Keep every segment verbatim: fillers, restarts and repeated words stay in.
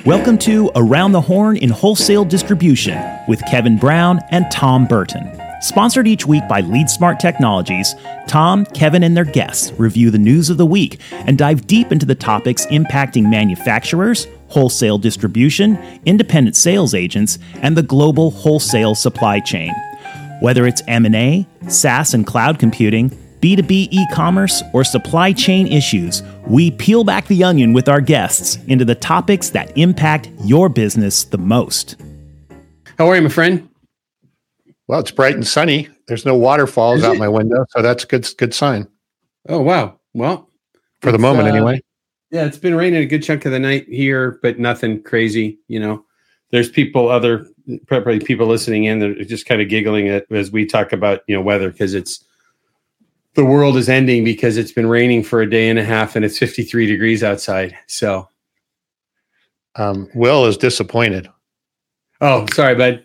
Welcome to Around the Horn in Wholesale Distribution with Kevin Brown and Tom Burton. Sponsored each week by LeadSmart Technologies, Tom, Kevin, and their guests review the news of the week and dive deep into the topics impacting manufacturers, wholesale distribution, independent sales agents, and the global wholesale supply chain. Whether it's M and A, SaaS and cloud computing, B two B e-commerce, or supply chain issues, we peel back the onion with our guests into the topics that impact your business the most. How are you, my friend? Well, it's bright and sunny. There's no waterfalls out my window, so that's a good, good sign. Oh, wow. Well, for the moment, uh, anyway. Yeah, it's been raining a good chunk of the night here, but nothing crazy. You know, there's people, other probably people listening in that are just kind of giggling at as we talk about, you know, weather, because it's the world is ending because it's been raining for a day and a half and it's fifty-three degrees outside. So, um, Will is disappointed. Oh, sorry, bud.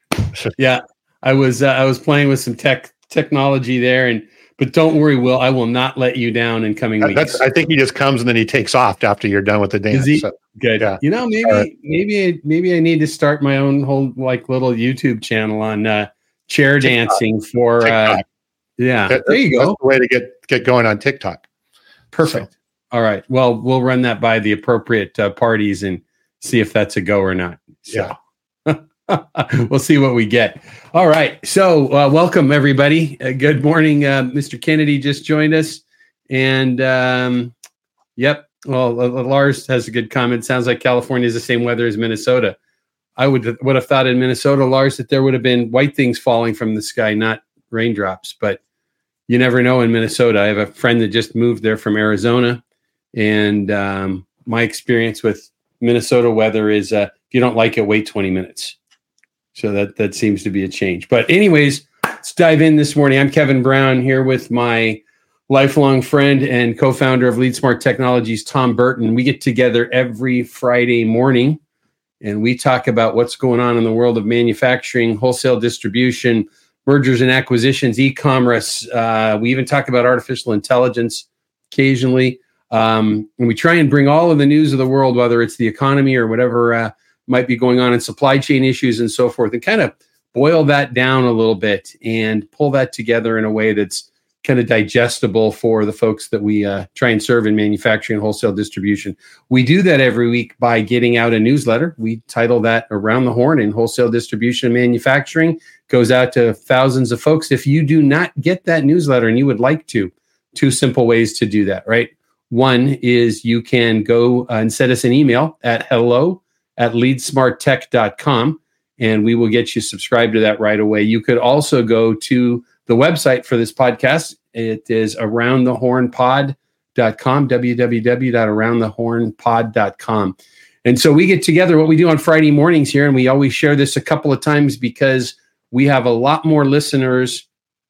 Yeah, I was uh, I was playing with some tech technology there, and but don't worry, Will. I will not let you down in coming weeks. That's, I think he just comes and then he takes off after you're done with the dance. Is he? So, Good. Yeah. You know, maybe uh, maybe maybe I need to start my own whole like little YouTube channel on uh, chair TikTok. dancing for. Uh, yeah, that, there you go. That's the way to get get going on TikTok. Perfect. So. All right. Well, we'll run that by the appropriate uh, parties and see if that's a go or not. So. Yeah. We'll see what we get. All right. So uh, welcome, everybody. Uh, good morning. Uh, Mister Kennedy just joined us. And um, yep. Well, uh, Lars has a good comment. Sounds like California is the same weather as Minnesota. I would would have thought in Minnesota, Lars, that there would have been white things falling from the sky, not raindrops. But you never know in Minnesota. I have a friend that just moved there from Arizona. And um, my experience with Minnesota weather is uh, if you don't like it, wait twenty minutes. So that, that seems to be a change. But anyways, let's dive in this morning. I'm Kevin Brown here with my lifelong friend and co-founder of LeadSmart Technologies, Tom Burton. We get together every Friday morning, and we talk about what's going on in the world of manufacturing, wholesale distribution, mergers and acquisitions, e-commerce. Uh, we even talk about artificial intelligence occasionally. Um, and we try and bring all of the news of the world, whether it's the economy or whatever uh, might be going on in supply chain issues and so forth, and kind of boil that down a little bit and pull that together in a way that's kind of digestible for the folks that we uh, try and serve in manufacturing and wholesale distribution. We do that every week by getting out a newsletter. We title that Around the Horn in Wholesale Distribution and Manufacturing. Goes out to thousands of folks. If you do not get that newsletter and you would like to, two simple ways to do that, right? One is you can go uh, and send us an email at hello at lead smart tech dot com, and we will get you subscribed to that right away. You could also go to the website for this podcast. It is around the horn pod dot com, w w w dot around the horn pod dot com. And so we get together, what we do on Friday mornings here, and we always share this a couple of times because we have a lot more listeners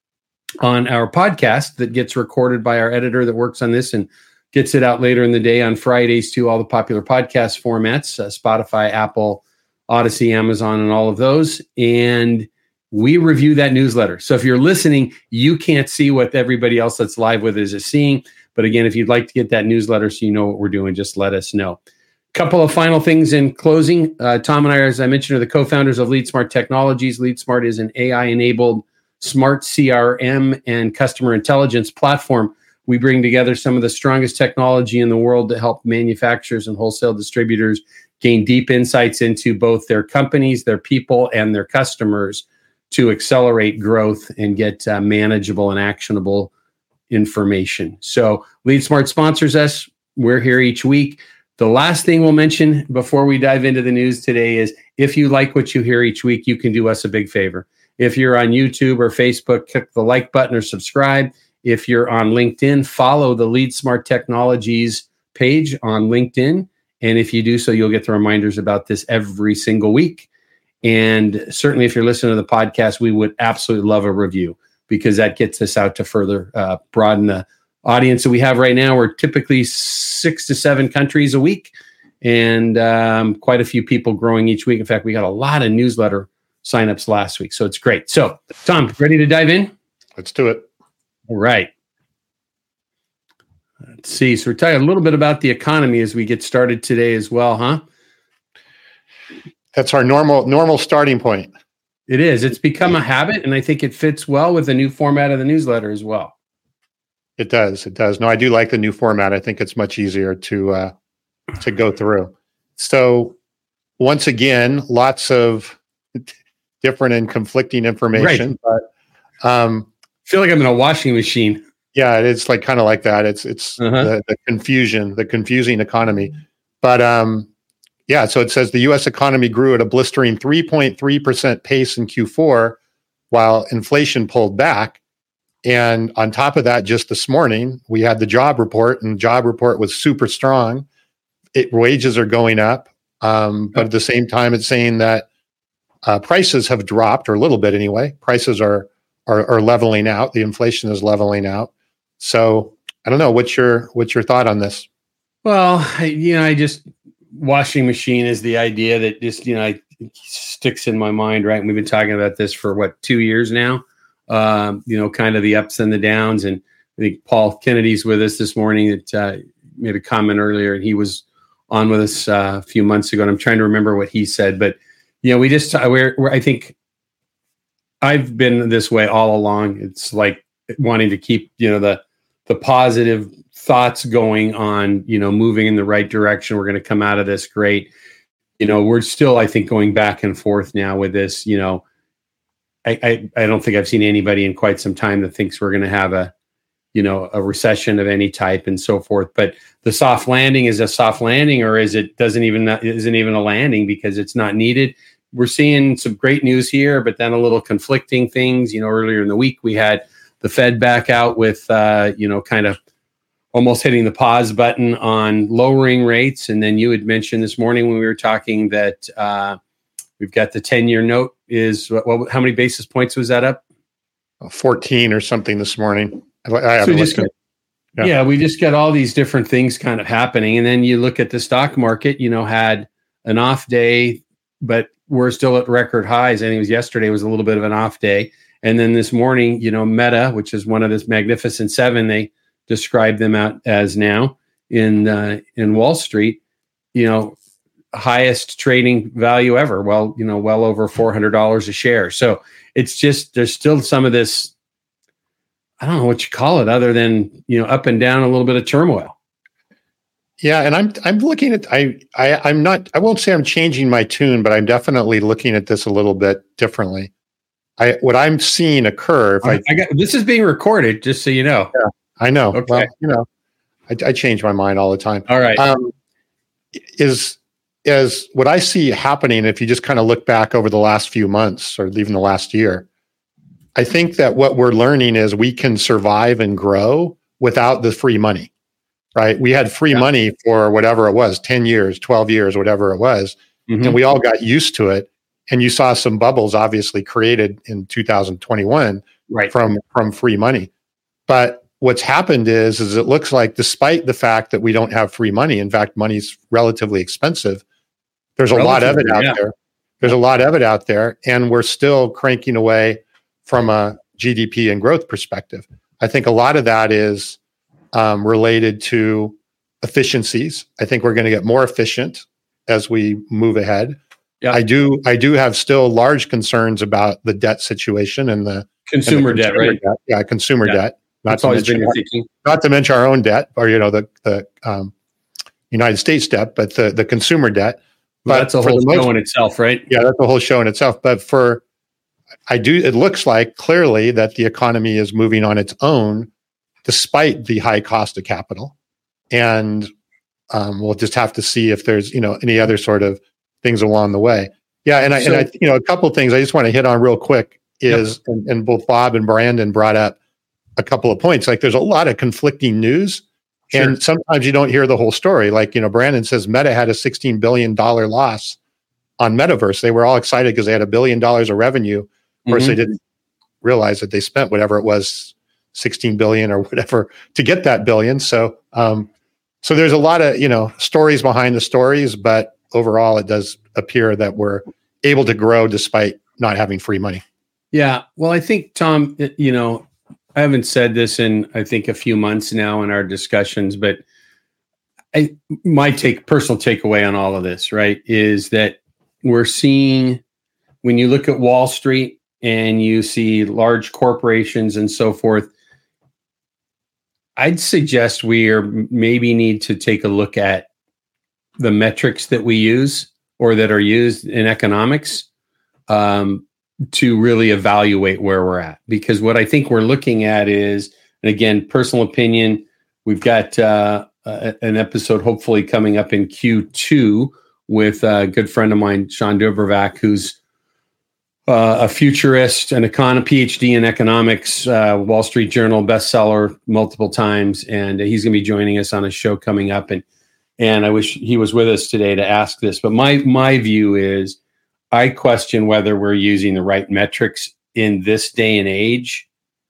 on our podcast that gets recorded by our editor that works on this and gets it out later in the day on Fridays to all the popular podcast formats, uh, Spotify, Apple, Odyssey, Amazon, and all of those. And we review that newsletter. So if you're listening, you can't see what everybody else that's live with us is seeing. But again, if you'd like to get that newsletter so you know what we're doing, just let us know. Couple of final things in closing. Uh, Tom and I, as I mentioned, are the co-founders of LeadSmart Technologies. LeadSmart is an A I-enabled smart C R M and customer intelligence platform. We bring together some of the strongest technology in the world to help manufacturers and wholesale distributors gain deep insights into both their companies, their people, and their customers to accelerate growth and get uh, manageable and actionable information. So LeadSmart sponsors us. We're here each week. The last thing we'll mention before we dive into the news today is if you like what you hear each week, you can do us a big favor. If you're on YouTube or Facebook, click the like button or subscribe. If you're on LinkedIn, follow the LeadSmart Technologies page on LinkedIn. And if you do so, you'll get the reminders about this every single week. And certainly if you're listening to the podcast, we would absolutely love a review because that gets us out to further uh, broaden the audience that we have right now. We're typically six to seven countries a week and um, quite a few people growing each week. In fact, we got a lot of newsletter signups last week. So it's great. So Tom, ready to dive in? Let's do it. All right. Let's see. So we're talking a little bit about the economy as we get started today as well, huh? That's our normal normal starting point. It is. It's become a habit, and I think it fits well with the new format of the newsletter as well. It does. It does. No, I do like the new format. I think it's much easier to uh, to go through. So once again, lots of different and conflicting information. Right. But um, I feel like I'm in a washing machine. Yeah, it's like kind of like that. It's it's uh-huh. the, the confusion, the confusing economy. But um, yeah, so it says the U S economy grew at a blistering three point three percent pace in Q four, while inflation pulled back. And on top of that, just this morning, we had the job report, and the job report was super strong. It, wages are going up, um, but at the same time, it's saying that uh, prices have dropped, or a little bit anyway. Prices are, are are leveling out. The inflation is leveling out. So I don't know. What's your what's your thought on this? Well, I, you know, I just washing machine is the idea that just you know I, sticks in my mind, right? And we've been talking about this for what two years now. Um, you know, kind of the ups and the downs. And I think Paul Kennedy's with us this morning. That uh, made a comment earlier, and he was on with us uh, a few months ago. And I'm trying to remember what he said, but you know, we just we're, we're I think I've been this way all along. It's like wanting to keep you know the the positive thoughts going on. You know, moving in the right direction. We're going to come out of this great. You know, we're still I think going back and forth now with this. You know. I, I, I don't think I've seen anybody in quite some time that thinks we're going to have a, you know, a recession of any type and so forth. But the soft landing is a soft landing, or is it doesn't even isn't even a landing because it's not needed. We're seeing some great news here, but then a little conflicting things. You know, earlier in the week we had the Fed back out with, uh, you know, kind of almost hitting the pause button on lowering rates, and then you had mentioned this morning when we were talking that. Uh, We've got the ten-year note is what, what? How many basis points was that up? fourteen or something this morning. I, I so just got, yeah. yeah, we just got all these different things kind of happening, and then you look at the stock market. You know, had an off day, but we're still at record highs. I think it was yesterday was a little bit of an off day, and then this morning, you know, Meta, which is one of this Magnificent Seven, they describe them out as now in uh, in Wall Street. You know. Highest trading value ever. Well, you know, well over four hundred dollars a share. So it's just, there's still some of this, I don't know what you call it other than, you know, up and down a little bit of turmoil. Yeah. And I'm, I'm looking at, I, I, I'm not, I won't say I'm changing my tune, but I'm definitely looking at this a little bit differently. I, what I'm seeing occur, if I, I got, this is being recorded, just so you know. Yeah, I know. Okay. Well, you know, I, I change my mind all the time. All right. Um, is, Is what I see happening, if you just kind of look back over the last few months or even the last year, I think that what we're learning is we can survive and grow without the free money, right? We had free yeah. money for whatever it was, ten years, twelve years, whatever it was. Mm-hmm. And we all got used to it. And you saw some bubbles obviously created in two thousand twenty-one right. from, from free money. But what's happened is, is it looks like despite the fact that we don't have free money, in fact, money's relatively expensive. There's a lot of it out yeah. there. There's a lot of it out there, and we're still cranking away from a G D P and growth perspective. I think a lot of that is um, related to efficiencies. I think we're going to get more efficient as we move ahead. Yeah. I do. I do have still large concerns about the debt situation and the consumer, and the debt, consumer right? Debt. Yeah, consumer yeah. debt. Not That's to always mention been our, thinking. not to mention our own debt, or you know the the um, United States debt, but the the consumer debt. Well, that's a whole show most, in itself, right? Yeah, that's a whole show in itself. But for, I do, it looks like clearly that the economy is moving on its own, despite the high cost of capital. And um, we'll just have to see if there's, you know, any other sort of things along the way. Yeah, and I, so, and I, you know, a couple of things I just want to hit on real quick is, yep. and, and both Bob and Brandon brought up a couple of points. Like, there's a lot of conflicting news. Sure. And sometimes you don't hear the whole story. Like, you know, Brandon says Meta had a sixteen billion dollars loss on Metaverse. They were all excited because they had a billion dollars of revenue. Of course, mm-hmm. they didn't realize that they spent whatever it was, sixteen billion or whatever, to get that billion. So, um, so there's a lot of, you know, stories behind the stories, but overall it does appear that we're able to grow despite not having free money. Yeah. Well, I think, Tom, you know, I haven't said this in, I think, a few months now in our discussions, but I, my take, personal takeaway on all of this, right, is that we're seeing, when you look at Wall Street and you see large corporations and so forth, I'd suggest we are maybe need to take a look at the metrics that we use or that are used in economics um, to really evaluate where we're at. Because what I think we're looking at is, and again, personal opinion, we've got uh, a, an episode hopefully coming up in Q two with a good friend of mine, Sean Dobravac, who's uh, a futurist, an econ, PhD in economics, uh, Wall Street Journal bestseller multiple times, and he's going to be joining us on a show coming up. And and I wish he was with us today to ask this. But my my view is, I question whether we're using the right metrics in this day and age,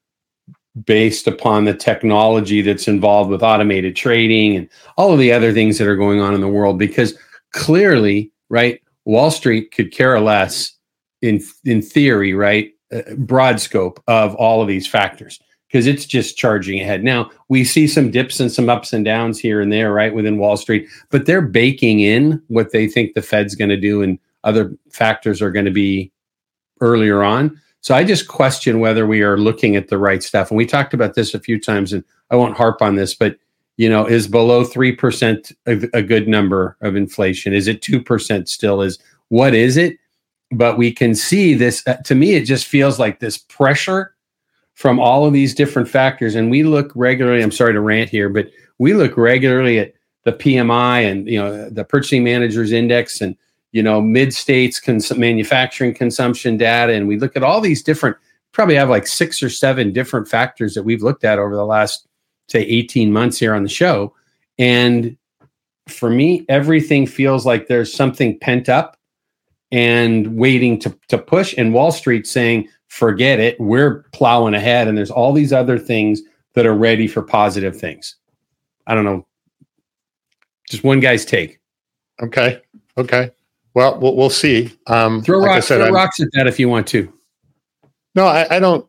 based upon the technology that's involved with automated trading and all of the other things that are going on in the world. Because clearly, right, Wall Street could care less in in theory, right, uh, broad scope of all of these factors, because it's just charging ahead. Now, we see some dips and some ups and downs here and there, right, within Wall Street, but they're baking in what they think the Fed's going to do and other factors are going to be earlier on. So I just question whether we are looking at the right stuff. And we talked about this a few times, and I won't harp on this, but you know, is below three percent a, a good number of inflation? Is it two percent still? Is what is it? But we can see this, uh, to me, it just feels like this pressure from all of these different factors. And we look regularly, I'm sorry to rant here, but we look regularly at the P M I and, you know, the Purchasing Managers Index and, you know, mid-states cons- manufacturing consumption data. And we look at all these different, probably have like six or seven different factors that we've looked at over the last, say, eighteen months here on the show. And for me, everything feels like there's something pent up and waiting to, to push. And Wall Street saying, forget it, we're plowing ahead. And there's all these other things that are ready for positive things. I don't know. Just one guy's take. Okay. Okay. Well, we'll, we'll see. Um, throw like rocks, said, throw I'm, rocks at that if you want to. No, I, I don't.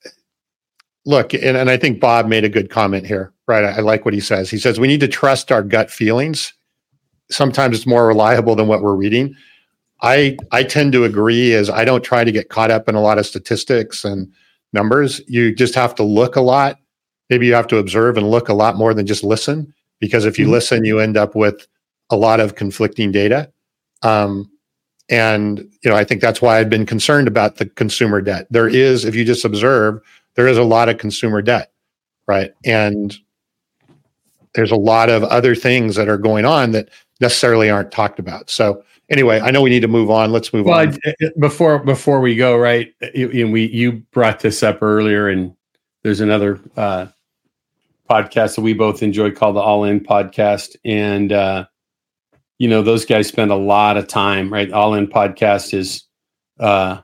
Look, and, and I think Bob made a good comment here, right? I, I like what he says. He says we need to trust our gut feelings. Sometimes it's more reliable than what we're reading. I I tend to agree, as I don't try to get caught up in a lot of statistics and numbers. You just have to look a lot. Maybe you have to observe and look a lot more than just listen, because if you mm-hmm. listen, you end up with a lot of conflicting data. Um, and, you know, I think that's why I've been concerned about the consumer debt. There is, if you just observe, there is a lot of consumer debt, right? And there's a lot of other things that are going on that necessarily aren't talked about. So anyway, I know we need to move on. Let's move well, on. I, before before we go, right? You, you, we you brought this up earlier, and there's another uh, podcast that we both enjoy called the All In Podcast, and uh, you know, those guys spend a lot of time, right? All In Podcast is uh,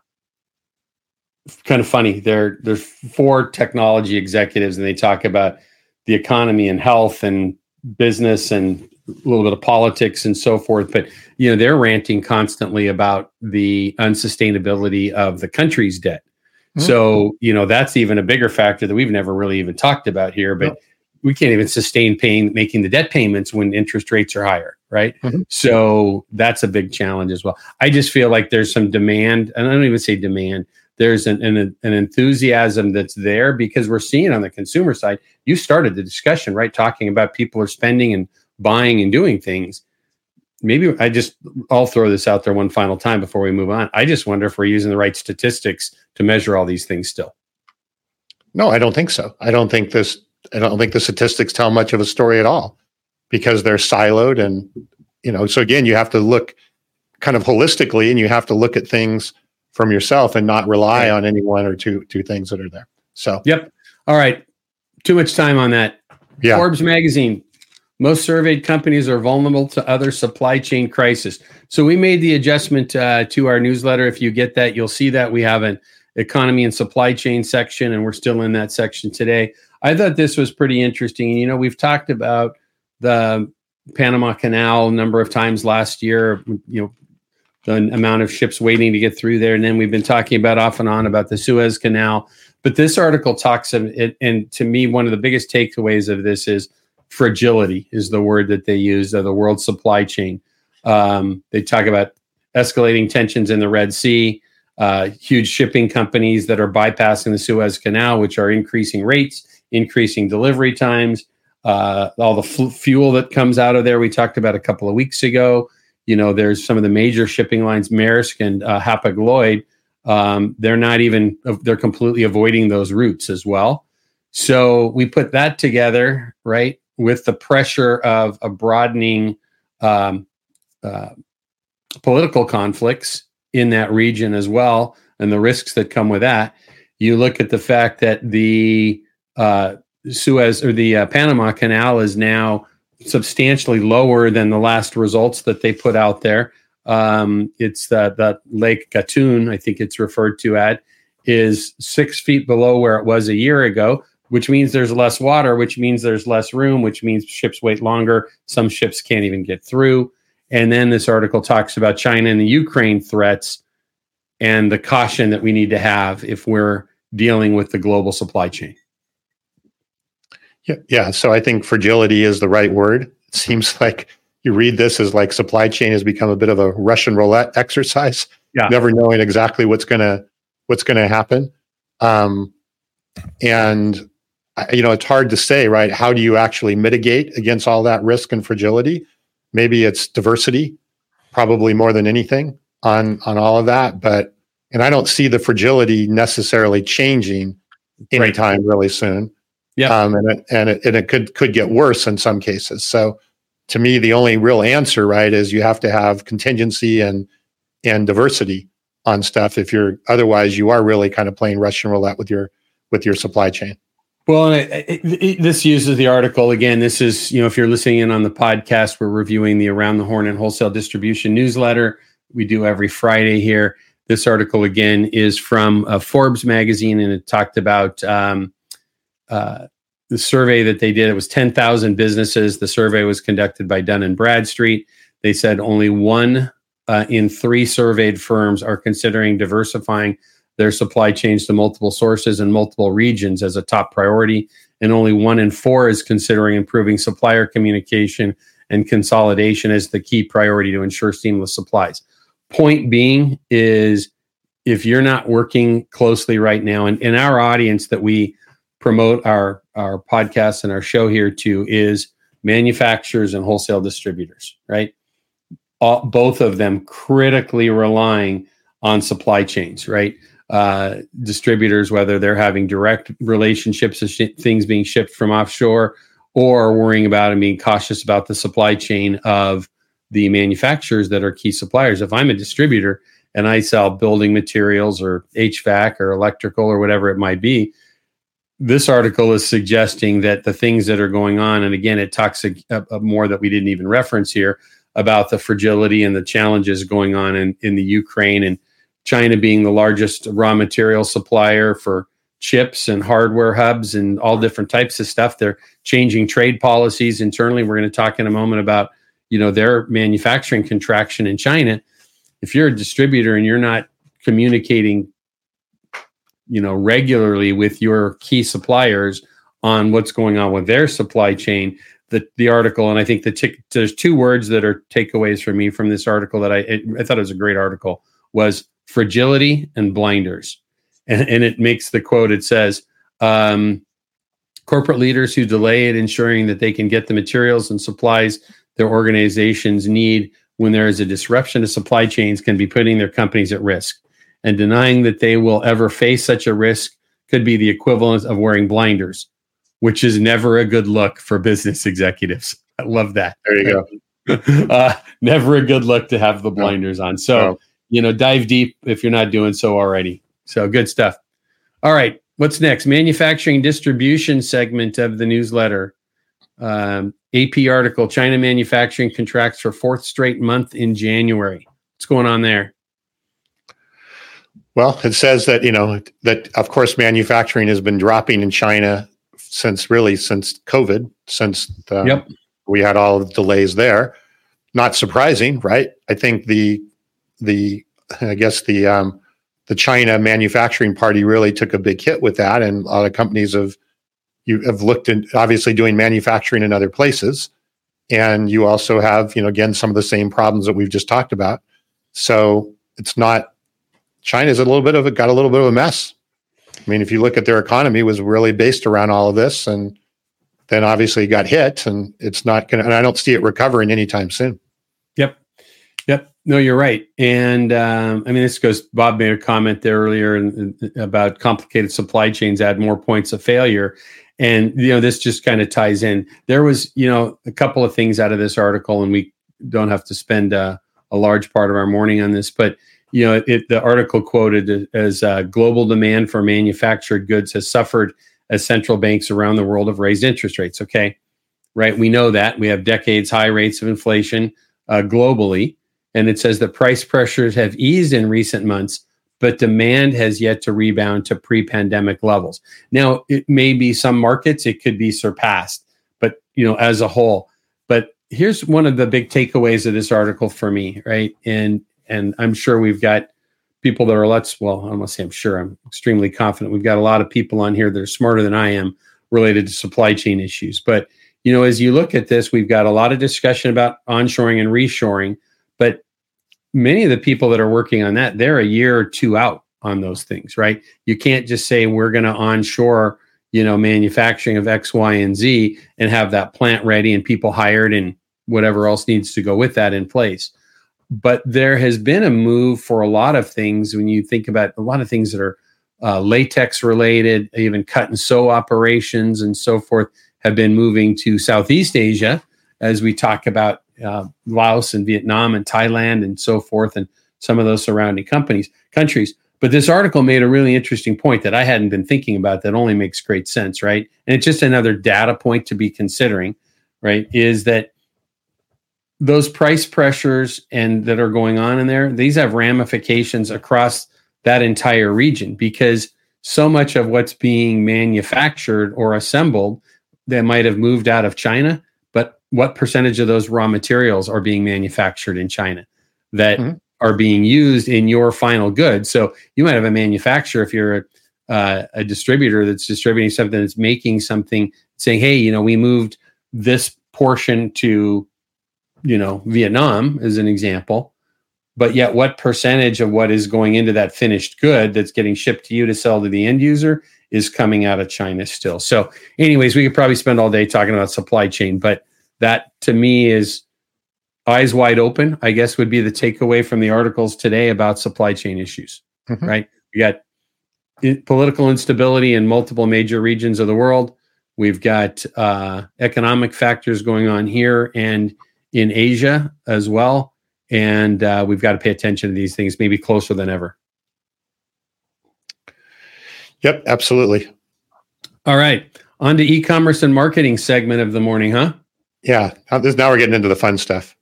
kind of funny. There, there's four technology executives, and they talk about the economy and health and business and a little bit of politics and so forth. But, you know, they're ranting constantly about the unsustainability of the country's debt. Mm-hmm. So, you know, that's even a bigger factor that we've never really even talked about here. But no. we can't even sustain paying, making the debt payments when interest rates are higher, right? Mm-hmm. So that's a big challenge as well. I just feel like there's some demand, and I don't even say demand, there's an, an, an enthusiasm that's there, because we're seeing on the consumer side, you started the discussion, right? Talking about people are spending and buying and doing things. Maybe I just, I'll throw this out there one final time before we move on. I just wonder if we're using the right statistics to measure all these things still. No, I don't think so. I don't think this, I don't think the statistics tell much of a story at all, because they're siloed. And, you know, so again, you have to look kind of holistically, and you have to look at things from yourself and not rely on any one or two, two things that are there. So, yep. All right. Too much time on that. Yeah. Forbes magazine. Most surveyed companies are vulnerable to other supply chain crisis. So we made the adjustment uh, to our newsletter. If you get that, you'll see that we have an economy and supply chain section, and we're still in that section today. I thought this was pretty interesting. You know, we've talked about the Panama Canal a number of times last year, you know, the amount of ships waiting to get through there. And then we've been talking about off and on about the Suez Canal. But this article talks of it. And to me, one of the biggest takeaways of this is fragility is the word that they use of the world supply chain. Um, they talk about escalating tensions in the Red Sea, uh, huge shipping companies that are bypassing the Suez Canal, which are increasing rates, increasing delivery times, uh, all the f- fuel that comes out of there. We talked about a couple of weeks ago. You know, there's some of the major shipping lines, Maersk and uh, Hapag-Lloyd. Um, they're not even, they're completely avoiding those routes as well. So we put that together, right, with the pressure of a broadening um, uh, political conflicts in that region as well, and the risks that come with that. You look at the fact that the uh, Suez or the uh, Panama Canal is now substantially lower than the last results that they put out there. Um, it's that that Lake Gatun, I think it's referred to at, is six feet below where it was a year ago, which means there's less water, which means there's less room, which means ships wait longer. Some ships can't even get through. And then this article talks about China and the Ukraine threats and the caution that we need to have if we're dealing with the global supply chain. Yeah, yeah. So I think fragility is the right word. It seems like you read this as like supply chain has become a bit of a Russian roulette exercise. Yeah. Never knowing exactly what's gonna what's gonna happen. Um, and you know, it's hard to say, right? How do you actually mitigate against all that risk and fragility? Maybe it's diversity, probably more than anything on on all of that. But and I don't see the fragility necessarily changing anytime right. really soon. Yeah, um, and it, and it and it could could get worse in some cases. So, to me, the only real answer, right, is you have to have contingency and and diversity on stuff. If you're otherwise, you are really kind of playing Russian roulette with your with your supply chain. Well, and it, it, it, this uses the article again. This is, you know, if you're listening in on the podcast, we're reviewing the Around the Horn and Wholesale Distribution newsletter we do every Friday here. This article again is from uh, Forbes magazine, and it talked about um, uh, the survey that they did. It was ten thousand businesses. The survey was conducted by Dun and Bradstreet. They said only one uh, in three surveyed firms are considering diversifying their supply chains to multiple sources and multiple regions as a top priority, and only one in four is considering improving supplier communication and consolidation as the key priority to ensure seamless supplies. Point being is, if you're not working closely right now, and in our audience that we promote our, our podcast and our show here to is manufacturers and wholesale distributors, right? All, both of them critically relying on supply chains, right? Uh, distributors, whether they're having direct relationships with sh- things being shipped from offshore, or worrying about and being cautious about the supply chain of the manufacturers that are key suppliers. If I'm a distributor and I sell building materials or H V A C or electrical or whatever it might be, this article is suggesting that the things that are going on, and again, it talks a, a, more that we didn't even reference here about the fragility and the challenges going on in, in the Ukraine, and China being the largest raw material supplier for chips and hardware hubs and all different types of stuff. They're changing trade policies internally. We're going to talk in a moment about, you know, their manufacturing contraction in China. If you're a distributor and you're not communicating, you know, regularly with your key suppliers on what's going on with their supply chain, the the article, and I think the t- there's two words that are takeaways for me from this article that I it, I thought it was a great article, was fragility and blinders. And, and it makes the quote, it says, um, corporate leaders who delay at ensuring that they can get the materials and supplies their organizations need when there is a disruption to supply chains can be putting their companies at risk. And denying that they will ever face such a risk could be the equivalent of wearing blinders, which is never a good look for business executives. I love that. There you go. uh, never a good look to have the blinders on. So, No. you know, dive deep if you're not doing so already. So good stuff. All right. What's next? Manufacturing distribution segment of the newsletter. Um, A P article, China manufacturing contracts for fourth straight month in January. What's going on there? Well, it says that, you know, that of course manufacturing has been dropping in China since really since COVID, since the, yep. we had all the delays there. Not surprising, right? I think the the I guess the um, the China manufacturing party really took a big hit with that, and a lot of companies have you have looked at obviously doing manufacturing in other places, and you also have, you know, again, some of the same problems that we've just talked about So it's not, China's a little bit of a, got a little bit of a mess. I mean, if you look at their economy, was really based around all of this, and then obviously got hit, and it's not going to, and I don't see it recovering anytime soon. Yep. Yep. No, you're right. And um, I mean, this goes, Bob made a comment there earlier in, in, about complicated supply chains add more points of failure. And, you know, this just kind of ties in. There was, you know, a couple of things out of this article, and we don't have to spend uh, a large part of our morning on this, but, you know, it, the article quoted as uh, global demand for manufactured goods has suffered as central banks around the world have raised interest rates. Okay. Right. We know that we have decades high rates of inflation uh, globally. And it says that price pressures have eased in recent months, but demand has yet to rebound to pre-pandemic levels. Now, it may be some markets, it could be surpassed, but, you know, as a whole. But here's one of the big takeaways of this article for me, right? And and I'm sure we've got people that are lots, well, I don't want to say I'm sure, I'm extremely confident. We've got a lot of people on here that are smarter than I am related to supply chain issues. But, you know, as you look at this, we've got a lot of discussion about onshoring and reshoring. But many of the people that are working on that, they're a year or two out on those things, right? You can't just say we're going to onshore, you know, manufacturing of X, Y, and Z and have that plant ready and people hired and whatever else needs to go with that in place. But there has been a move for a lot of things when you think about a lot of things that are uh, latex related, even cut and sew operations and so forth have been moving to Southeast Asia as we talk about Uh, Laos and Vietnam and Thailand and so forth, and some of those surrounding companies, countries. But this article made a really interesting point that I hadn't been thinking about that only makes great sense, right? And it's just another data point to be considering, right? Is that those price pressures and that are going on in there, these have ramifications across that entire region because so much of what's being manufactured or assembled that might have moved out of China, what percentage of those raw materials are being manufactured in China that mm-hmm. are being used in your final goods? So you might have a manufacturer, if you're a, uh, a distributor that's distributing something that's making something, saying, hey, you know, we moved this portion to, you know, Vietnam as an example, but yet what percentage of what is going into that finished good that's getting shipped to you to sell to the end user is coming out of China still? So anyways, we could probably spend all day talking about supply chain, but that to me is eyes wide open, I guess, would be the takeaway from the articles today about supply chain issues, mm-hmm. right? We got I- political instability in multiple major regions of the world. We've got uh, economic factors going on here and in Asia as well. And uh, we've got to pay attention to these things, maybe closer than ever. Yep, absolutely. All right. On to e-commerce and marketing segment of the morning, huh? Yeah, now we're getting into the fun stuff.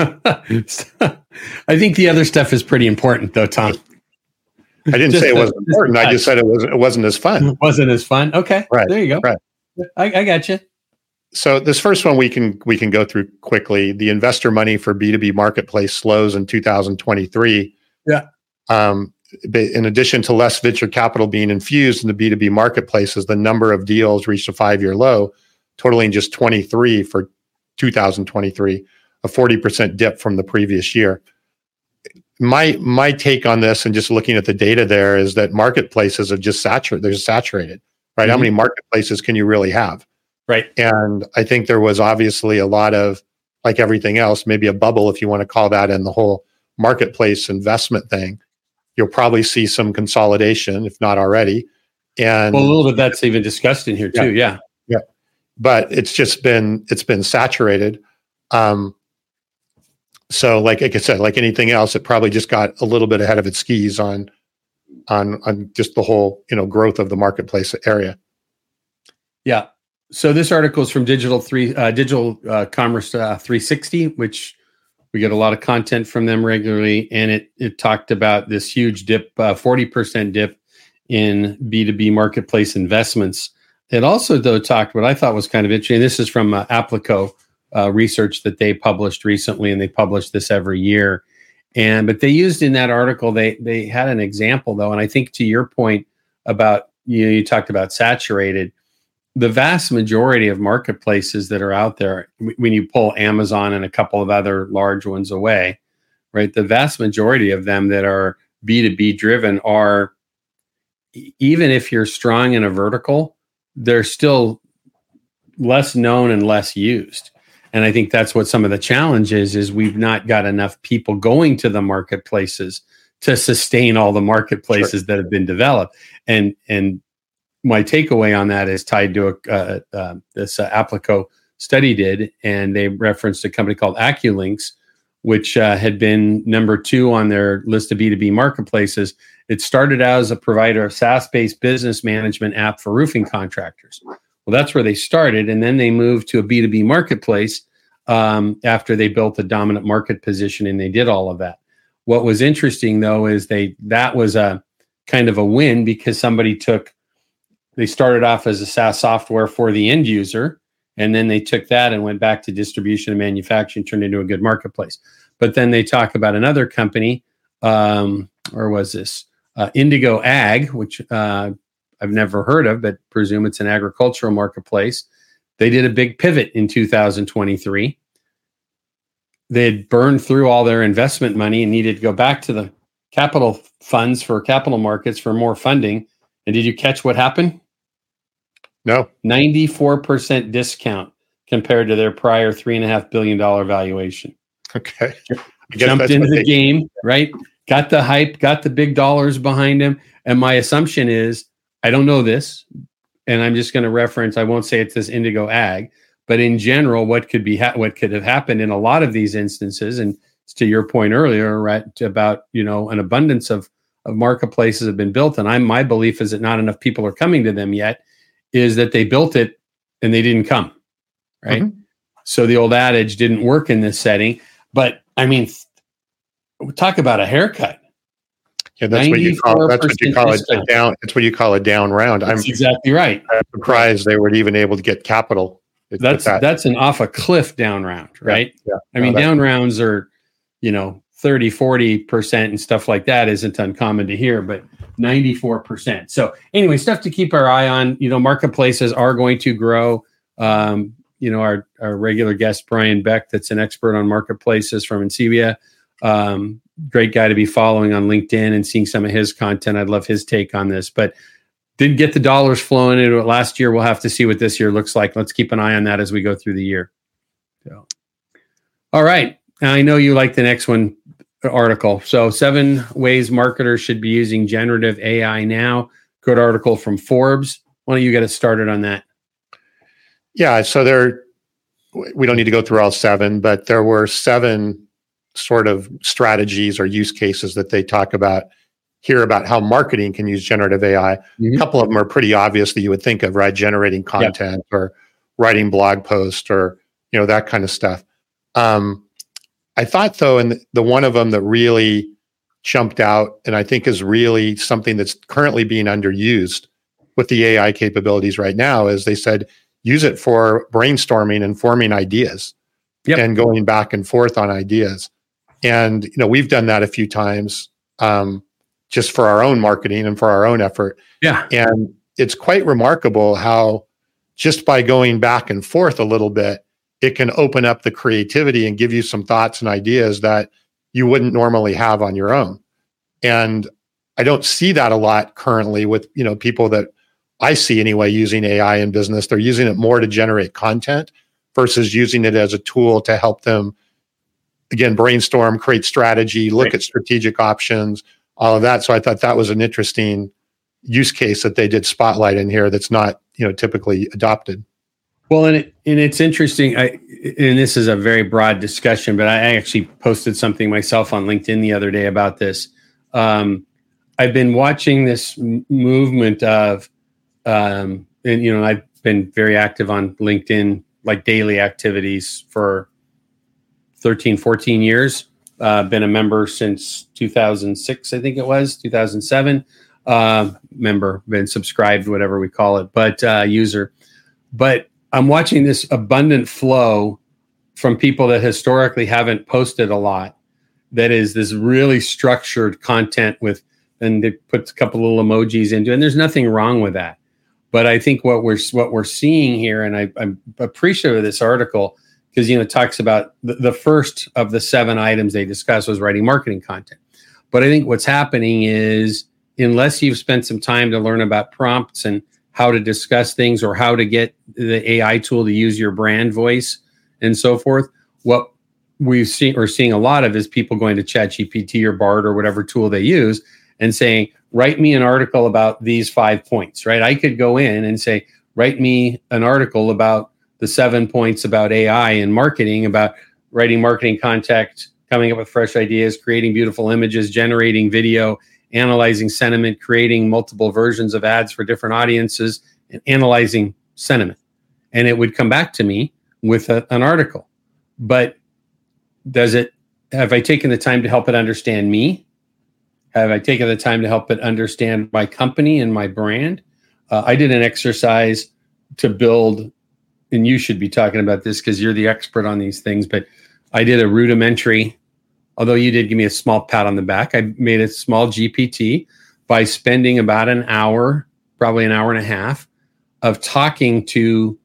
I think the other stuff is pretty important, though, Tom. I didn't just say it wasn't important. I just said it wasn't. It wasn't as fun. It wasn't as fun. Okay, right. There you go. Right. I, I got you. So this first one we can we can go through quickly. The investor money for B two B marketplace slows in two thousand twenty-three. Yeah. Um, in addition to less venture capital being infused in the B two B marketplaces, the number of deals reached a five-year low, totaling just twenty-three for two thousand twenty-three, a forty percent dip from the previous year. My my take on this, and just looking at the data there, is that marketplaces are just saturated. They're saturated, right? Mm-hmm. How many marketplaces can you really have? Right. And I think there was obviously a lot of, like everything else, maybe a bubble, if you want to call that, in the whole marketplace investment thing. You'll probably see some consolidation, if not already. And well, a little bit that's even discussed in here too. Yeah. Yeah. Yeah. But it's just been, it's been saturated. Um, so like, like I said, like anything else, it probably just got a little bit ahead of its skis on, on, on just the whole, you know, growth of the marketplace area. Yeah. So this article is from Digital Three, uh, Digital uh, Commerce uh, three sixty, which we get a lot of content from them regularly, and it it talked about this huge dip, uh, forty percent dip in B two B marketplace investments. It also, though, talked what I thought was kind of interesting. This is from uh, Applico uh, research that they published recently, and they publish this every year. And but they used in that article, they they had an example though, and I think to your point about, you know, you talked about saturated. The vast majority of marketplaces that are out there, when you pull Amazon and a couple of other large ones away, right? The vast majority of them that are B two B driven are, even if you're strong in a vertical, they're still less known and less used. And I think that's what some of the challenge is, is we've not got enough people going to the marketplaces to sustain all the marketplaces sure. that have been developed. And, and my takeaway on that is tied to a, uh, uh, this uh, Applico study did, and they referenced a company called AccuLynx, which uh, had been number two on their list of B two B marketplaces. It started out as a provider of SaaS-based business management app for roofing contractors. Well, that's where they started, and then they moved to a B two B marketplace um, after they built a dominant market position, and they did all of that. What was interesting, though, is they that was a kind of a win because somebody took, they started off as a SaaS software for the end user, and then they took that and went back to distribution and manufacturing, turned into a good marketplace. But then they talk about another company, um, or was this uh, Indigo Ag, which uh, I've never heard of, but presume it's an agricultural marketplace. They did a big pivot in two thousand twenty-three. They had burned through all their investment money and needed to go back to the capital funds for capital markets for more funding. And did you catch what happened? No. ninety-four percent discount compared to their prior three and a half billion dollar valuation. Okay. Jumped into the game, right? Got the hype, got the big dollars behind him. And my assumption is, I don't know this, and I'm just going to reference, I won't say it's this Indigo Ag, but in general, what could be, ha- what could have happened in a lot of these instances, and to your point earlier, right, about, you know, an abundance of, of marketplaces have been built. And I'm, my belief is that not enough people are coming to them yet, is that they built it and they didn't come, right? Mm-hmm. So the old adage didn't work in this setting. But I mean, talk about a haircut. Yeah, that's what you call that's what you call it a down. That's what you call a down round. That's I'm exactly right. I'm surprised they were even able to get capital. That's that. that's an off a cliff down round, right? Yeah. yeah. I mean, no, down rounds are, you know, thirty, forty percent and stuff like that isn't uncommon to hear, but ninety-four percent. So anyway, stuff to keep our eye on. You know, marketplaces are going to grow. Um, you know, our, our regular guest, Brian Beck, that's an expert on marketplaces from Insevia. Um, great guy to be following on LinkedIn and seeing some of his content. I'd love his take on this, but didn't get the dollars flowing into it last year. We'll have to see what this year looks like. Let's keep an eye on that as we go through the year. So, all right. I know you like the next one article. So seven ways marketers should be using generative A I now. Good article from Forbes. Why don't you get us started on that? Yeah. So there, we don't need to go through all seven, but there were seven sort of strategies or use cases that they talk about here about how marketing can use generative A I. Mm-hmm. A couple of them are pretty obvious that you would think of, right? Generating content yep. or writing blog posts or, you know, that kind of stuff. Um, I thought though, and the, the one of them that really jumped out and I think is really something that's currently being underused with the A I capabilities right now is they said, use it for brainstorming and forming ideas yep. and going back and forth on ideas. And, you know, we've done that a few times um, just for our own marketing and for our own effort. Yeah. And it's quite remarkable how just by going back and forth a little bit, it can open up the creativity and give you some thoughts and ideas that you wouldn't normally have on your own. And I don't see that a lot currently with, you know, people that I see anyway using A I in business. They're using it more to generate content versus using it as a tool to help them, again, brainstorm, create strategy, look right. at strategic options, all of that. So I thought that was an interesting use case that they did spotlight in here that's not, you know, typically adopted. Well, and it, and it's interesting, I, and this is a very broad discussion, but I actually posted something myself on LinkedIn the other day about this. Um, I've been watching this m- movement of, um, and, you know, I've been very active on LinkedIn, like daily activities for thirteen, fourteen years. Uh, been a member since two thousand six, I think it was, two thousand seven. Uh, member, been subscribed, whatever we call it, but uh, user. But I'm watching this abundant flow from people that historically haven't posted a lot. That is this really structured content with, and they put a couple little emojis into it, and there's nothing wrong with that. But I think what we're what we're seeing here, and I, I'm appreciative of this article because, you know, it talks about the, the first of the seven items they discuss was writing marketing content. But I think what's happening is, unless you've spent some time to learn about prompts and how to discuss things or how to get the A I tool to use your brand voice and so forth, what we've seen or seeing a lot of is people going to ChatGPT or Bard or whatever tool they use and saying, write me an article about these five points, right? I could go in and say, write me an article about the seven points about A I and marketing, about writing marketing content, coming up with fresh ideas, creating beautiful images, generating video, analyzing sentiment, creating multiple versions of ads for different audiences, and analyzing sentiment. And it would come back to me with a, an article. But does it, have I taken the time to help it understand me? Have I taken the time to help it understand my company and my brand? Uh, I did an exercise to build, and you should be talking about this because you're the expert on these things, but I did a rudimentary, although you did give me a small pat on the back, I made a small G P T by spending about an hour, probably an hour and a half, of talking to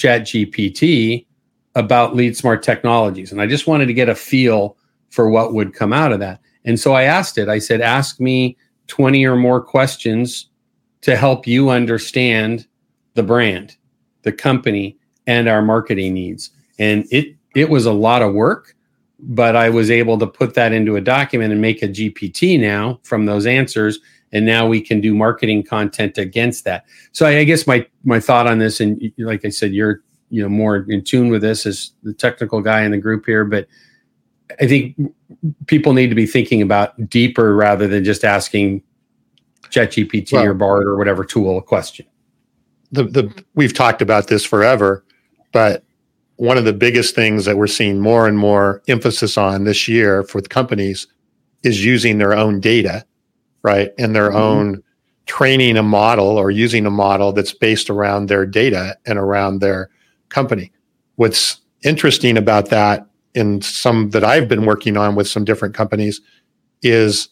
ChatGPT about LeadSmart Technologies. And I just wanted to get a feel for what would come out of that. And so I asked it, I said, ask me twenty or more questions to help you understand the brand, the company, and our marketing needs. And it it was a lot of work, but I was able to put that into a document and make a G P T now from those answers. And now we can do marketing content against that. So I, I guess my my thought on this, and like I said, you're you know more in tune with this as the technical guy in the group here, but I think people need to be thinking about deeper rather than just asking ChatGPT well, or Bard or whatever tool a question. The the we've talked about this forever, but one of the biggest things that we're seeing more and more emphasis on this year for the companies is using their own data, right? And their mm-hmm. own training a model or using a model that's based around their data and around their company. What's interesting about that in some that I've been working on with some different companies is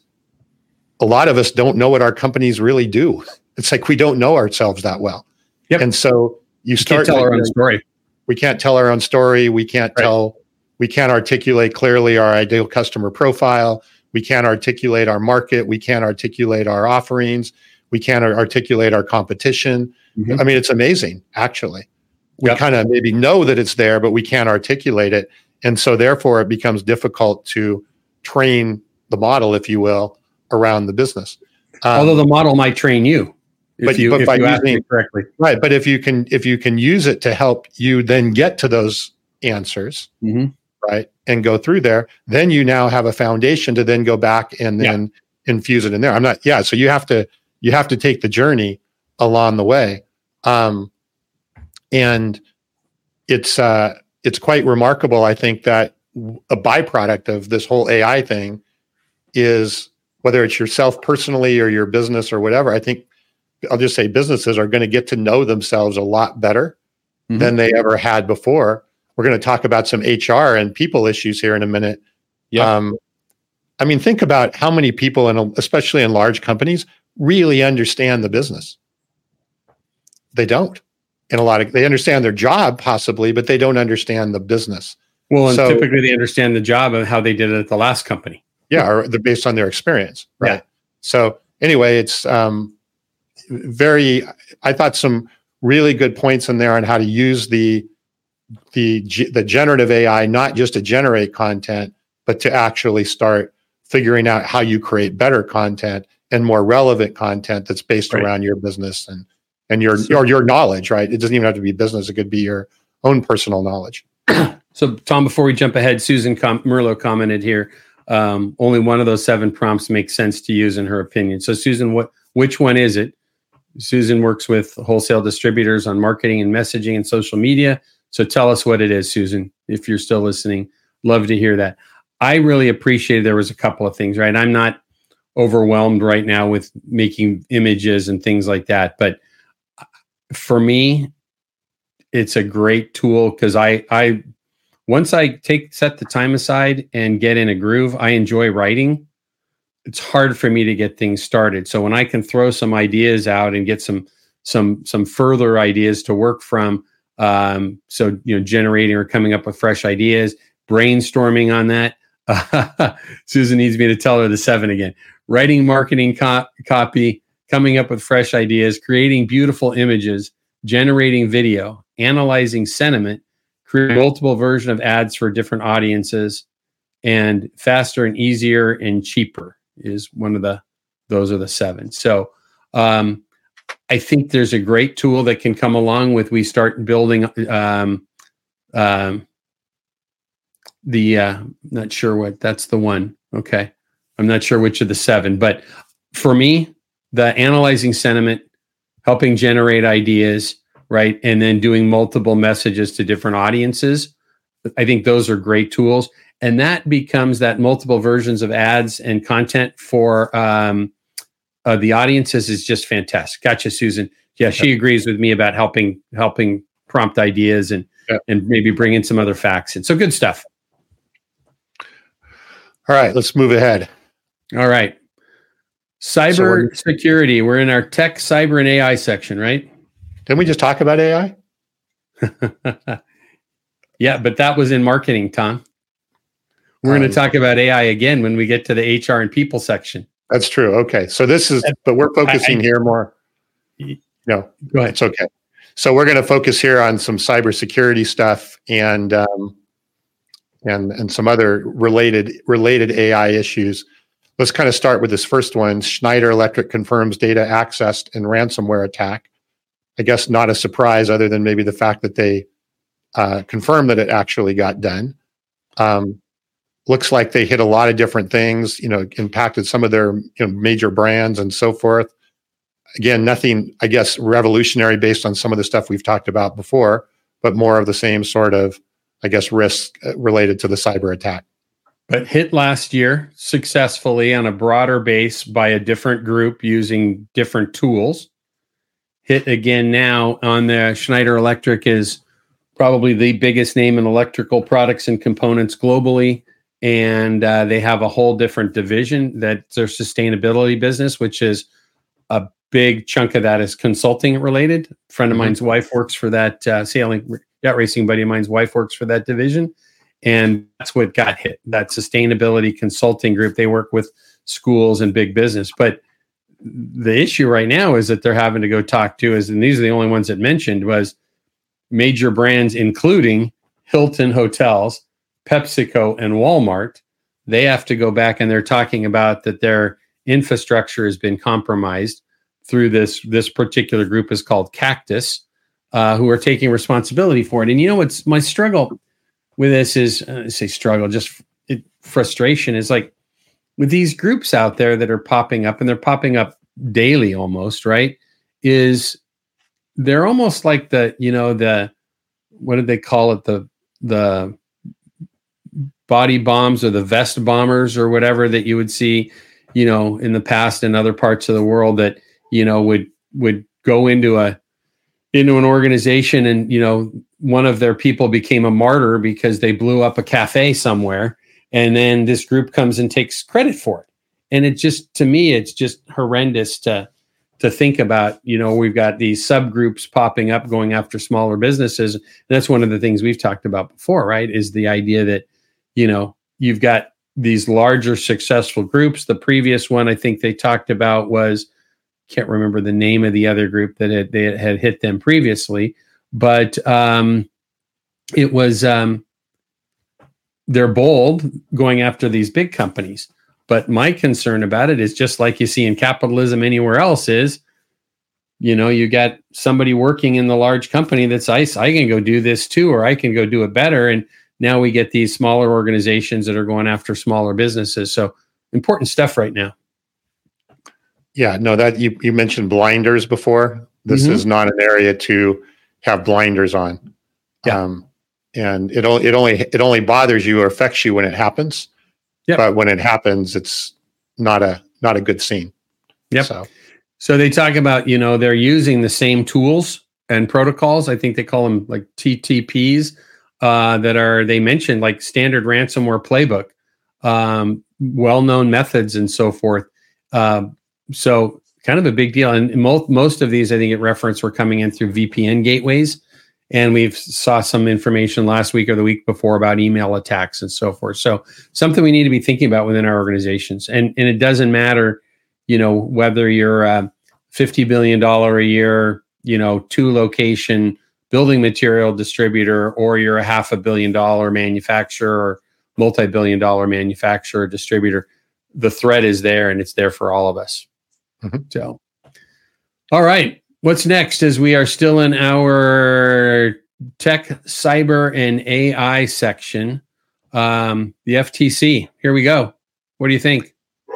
a lot of us don't know what our companies really do. It's like we don't know ourselves that well. Yep. And so you start to tell our own story. We can't tell our own story. We can't right. tell, we can't articulate clearly our ideal customer profile. We can't articulate our market. We can't articulate our offerings. We can't articulate our competition. Mm-hmm. I mean, it's amazing, actually. We yep. kind of maybe know that it's there, but we can't articulate it. And so therefore it becomes difficult to train the model, if you will, around the business. Um, Although the model might train you. If but you, but if by you using it correctly. Right. But if you can if you can use it to help you then get to those answers, mm-hmm. right, and go through there, then you now have a foundation to then go back and then yeah. infuse it in there. I'm not, yeah. So you have to you have to take the journey along the way. Um, and it's uh it's quite remarkable, I think, that a byproduct of this whole A I thing is, whether it's yourself personally or your business or whatever, I think I'll just say businesses are going to get to know themselves a lot better mm-hmm. than they ever had before. We're going to talk about some H R and people issues here in a minute. Yeah. Um, I mean, think about how many people, in, especially in large companies, really understand the business. They don't. In a lot of, they understand their job possibly, but they don't understand the business. Well, and so, typically they understand the job and how they did it at the last company. Yeah, or they're based on their experience, right? Yeah. So anyway, it's um, very. I thought some really good points in there on how to use the the the generative A I, not just to generate content, but to actually start figuring out how you create better content and more relevant content that's based right. around your business and and your your your knowledge, right? It doesn't even have to be business; it could be your own personal knowledge. So, Tom, before we jump ahead, Susan Com- Merlo commented here. Um, only one of those seven prompts makes sense to use in her opinion. So, Susan, what which one is it? Susan works with wholesale distributors on marketing and messaging and social media. So tell us what it is, Susan, if you're still listening. Love to hear that. I really appreciated there was a couple of things, right? I'm not overwhelmed right now with making images and things like that. But for me, it's a great tool because I, I once I take set the time aside and get in a groove, I enjoy writing. It's hard for me to get things started. So when I can throw some ideas out and get some some some further ideas to work from, Um, so, you know, generating or coming up with fresh ideas, brainstorming on that. Uh, Susan needs me to tell her the seven again. Writing marketing co- copy, coming up with fresh ideas, creating beautiful images, generating video, analyzing sentiment, creating multiple versions of ads for different audiences, and faster and easier and cheaper is one of the, those are the seven. So um, I think there's a great tool that can come along with, we start building um, um, the, uh, not sure what, that's the one. Okay. I'm not sure which of the seven, but for me, the analyzing sentiment, helping generate ideas, right? And then doing multiple messages to different audiences. I think those are great tools. And that becomes that multiple versions of ads and content for um, uh, the audiences is just fantastic. Gotcha, Susan. Yeah, she agrees with me about helping helping prompt ideas and yeah. and maybe bring in some other facts. And so good stuff. All right, let's move ahead. All right. Cyber so we're, security. We're in our tech, cyber, and A I section, right? Didn't we just talk about A I? Yeah, but that was in marketing, Tom. We're um, going to talk about A I again when we get to the H R and people section. That's true. Okay. So this is, but we're focusing I, I, here more. No, go ahead. It's okay. So we're going to focus here on some cybersecurity stuff and um, and and some other related related A I issues. Let's kind of start with this first one. Schneider Electric confirms data accessed in ransomware attack. I guess not a surprise, other than maybe the fact that they uh, confirmed that it actually got done. Um, looks like they hit a lot of different things. You know, impacted some of their you know, major brands and so forth. Again, nothing, I guess, revolutionary based on some of the stuff we've talked about before, but more of the same sort of, I guess, risk related to the cyber attack. But hit last year successfully on a broader base by a different group using different tools. Hit again now on the Schneider Electric is probably the biggest name in electrical products and components globally. And uh, they have a whole different division that's their sustainability business, which is a big chunk of that is consulting related. A friend of mm-hmm. mine's wife works for that uh, sailing yacht racing buddy of mine's wife works for that division. And that's what got hit, that sustainability consulting group. They work with schools and big business. But the issue right now is that they're having to go talk to is, and these are the only ones that mentioned, was major brands, including Hilton Hotels, PepsiCo, and Walmart. They have to go back and they're talking about that their infrastructure has been compromised through this, this particular group is called Cactus, uh, who are taking responsibility for it. And you know what's my struggle with this is, uh, I say struggle, just it, frustration is like with these groups out there that are popping up, and they're popping up daily almost, right? Is they're almost like the, you know, the, what did they call it? The, the body bombs or the vest bombers or whatever that you would see, you know, in the past in other parts of the world that, you know, would, would go into a, into an organization and, you know, one of their people became a martyr because they blew up a cafe somewhere. And then this group comes and takes credit for it. And it just, to me, it's just horrendous to, to think about. You know, we've got these subgroups popping up going after smaller businesses. And that's one of the things we've talked about before, right? Is the idea that, you know, you've got these larger successful groups. The previous one I think they talked about was, can't remember the name of the other group that had, they had hit them previously, but um, it was, um, they're bold going after these big companies. But my concern about it is just like you see in capitalism anywhere else is, you know, you got somebody working in the large company that's I, I can go do this too, or I can go do it better. And now we get these smaller organizations that are going after smaller businesses. So important stuff right now. Yeah, no, that you, you mentioned blinders before. This mm-hmm. is not an area to have blinders on. Yeah. Um, and it only, it only, it only bothers you or affects you when it happens. Yep. But when it happens, it's not a, not a good scene. Yep. So, so they talk about, you know, they're using the same tools and protocols. I think they call them like T T Ps uh, that are, they mentioned like standard ransomware playbook, um, well-known methods and so forth. Um, So kind of a big deal. And most, most of these, I think it referenced were coming in through V P N gateways. And we've saw some information last week or the week before about email attacks and so forth. So something we need to be thinking about within our organizations. And, and it doesn't matter, you know, whether you're a fifty billion dollars a year, you know, two location building material distributor, or you're a half a billion dollar manufacturer or multi-billion dollar manufacturer, distributor. The threat is there, and it's there for all of us. Mm-hmm. So, all right. What's next? As we are still in our tech, cyber, and A I section, um, the F T C. Here we go. What do you think?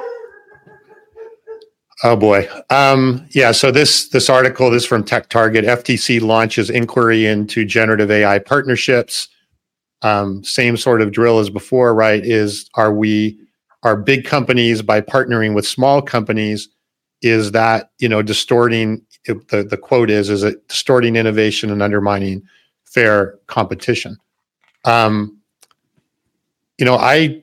Oh boy. Um, yeah. So this this article, this is from TechTarget. F T C launches inquiry into generative A I partnerships. Um, same sort of drill as before, right? Is are we are big companies by partnering with small companies? Is that, you know, distorting? The the quote is is it distorting innovation and undermining fair competition? Um, you know, I,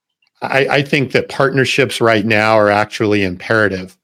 I I think that partnerships right now are actually imperative.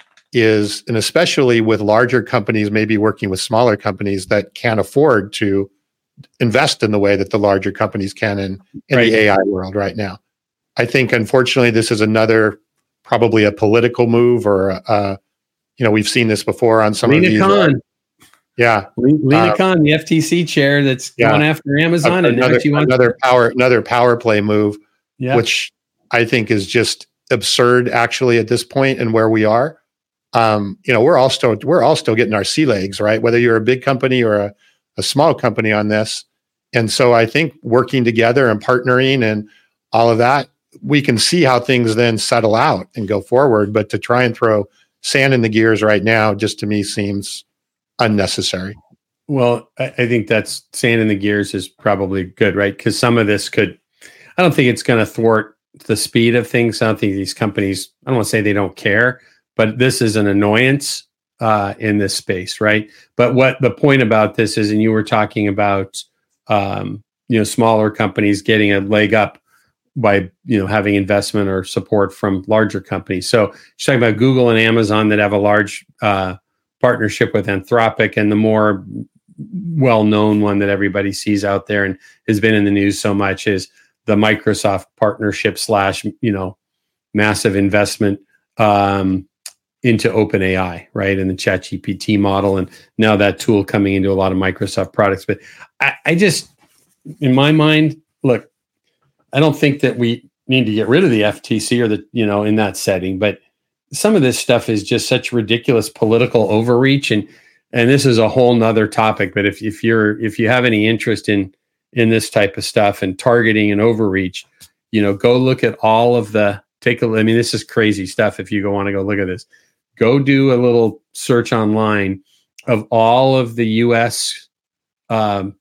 Is and especially with larger companies, maybe working with smaller companies that can't afford to invest in the way that the larger companies can in, in right. the A I world right now. I think, unfortunately, this is another probably a political move, or a, a, you know, we've seen this before on some Lena of these. Khan. Uh, yeah, Lena uh, Khan, the F T C chair, that's yeah. going after Amazon, a, and another, now she wants another power another power play move, yeah. which I think is just absurd, actually, at this point and where we are. Um, you know, we're all still we're all still getting our sea legs, right? Whether you're a big company or a, a small company on this. And so I think working together and partnering and all of that, we can see how things then settle out and go forward. But to try and throw sand in the gears right now, just to me seems unnecessary. Well, I, I think that's sand in the gears is probably good, right? Because some of this could, I don't think it's going to thwart the speed of things. I don't think these companies, I don't want to say they don't care, but this is an annoyance uh, in this space, right? But what the point about this is, and you were talking about, um, you know, smaller companies getting a leg up by, you know, having investment or support from larger companies. So you're talking about Google and Amazon that have a large uh, partnership with Anthropic, and the more well-known one that everybody sees out there and has been in the news so much is the Microsoft partnership slash, you know, massive investment um, into OpenAI, right? And the ChatGPT model. And now that tool coming into a lot of Microsoft products. But I, I just, in my mind, look, I don't think that we need to get rid of the F T C or the, you know, in that setting, but some of this stuff is just such ridiculous political overreach. And, and this is a whole nother topic, but if, if you're, if you have any interest in, in this type of stuff and targeting and overreach, you know, go look at all of the, take a, I mean, this is crazy stuff. If you go want to go look at this, go do a little search online of all of the U S um,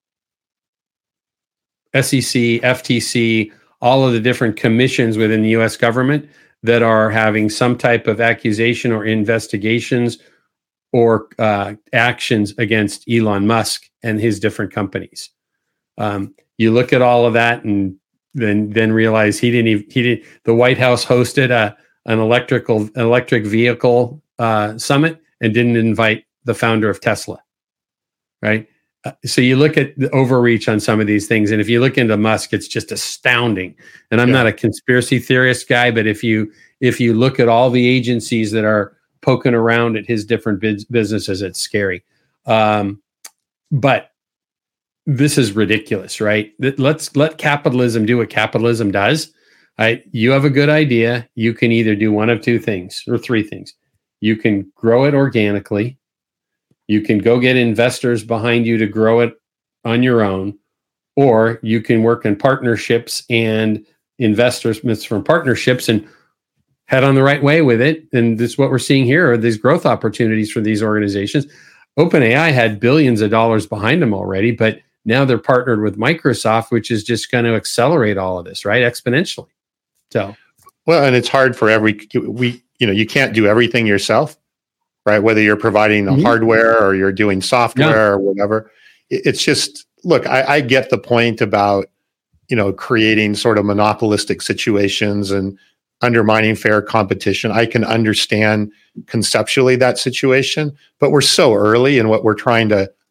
S E C, F T C, all of the different commissions within the U S government that are having some type of accusation or investigations or uh, actions against Elon Musk and his different companies. Um, you look at all of that and then then realize he didn't even, he did the White House hosted a an electrical an electric vehicle uh, summit and didn't invite the founder of Tesla, right? Uh, so you look at the overreach on some of these things, and if you look into Musk, it's just astounding. And I'm yeah. not a conspiracy theorist guy, but if you if you look at all the agencies that are poking around at his different biz- businesses, it's scary. Um, but this is ridiculous, right? Let's let capitalism do what capitalism does. Right? You have a good idea. You can either do one of two things or three things. You can grow it organically. You can go get investors behind you to grow it on your own, or you can work in partnerships and investors from partnerships and head on the right way with it. And this is what we're seeing here are these growth opportunities for these organizations. OpenAI had billions of dollars behind them already, but now they're partnered with Microsoft, which is just going to accelerate all of this, right? Exponentially. So, well, and it's hard for every, we, you know, you can't do everything yourself, right? Whether you're providing the mm-hmm. hardware or you're doing software yeah. or whatever. It's just, look, I, I get the point about, you know, creating sort of monopolistic situations and undermining fair competition. I can understand conceptually that situation, but we're so early in what we're trying to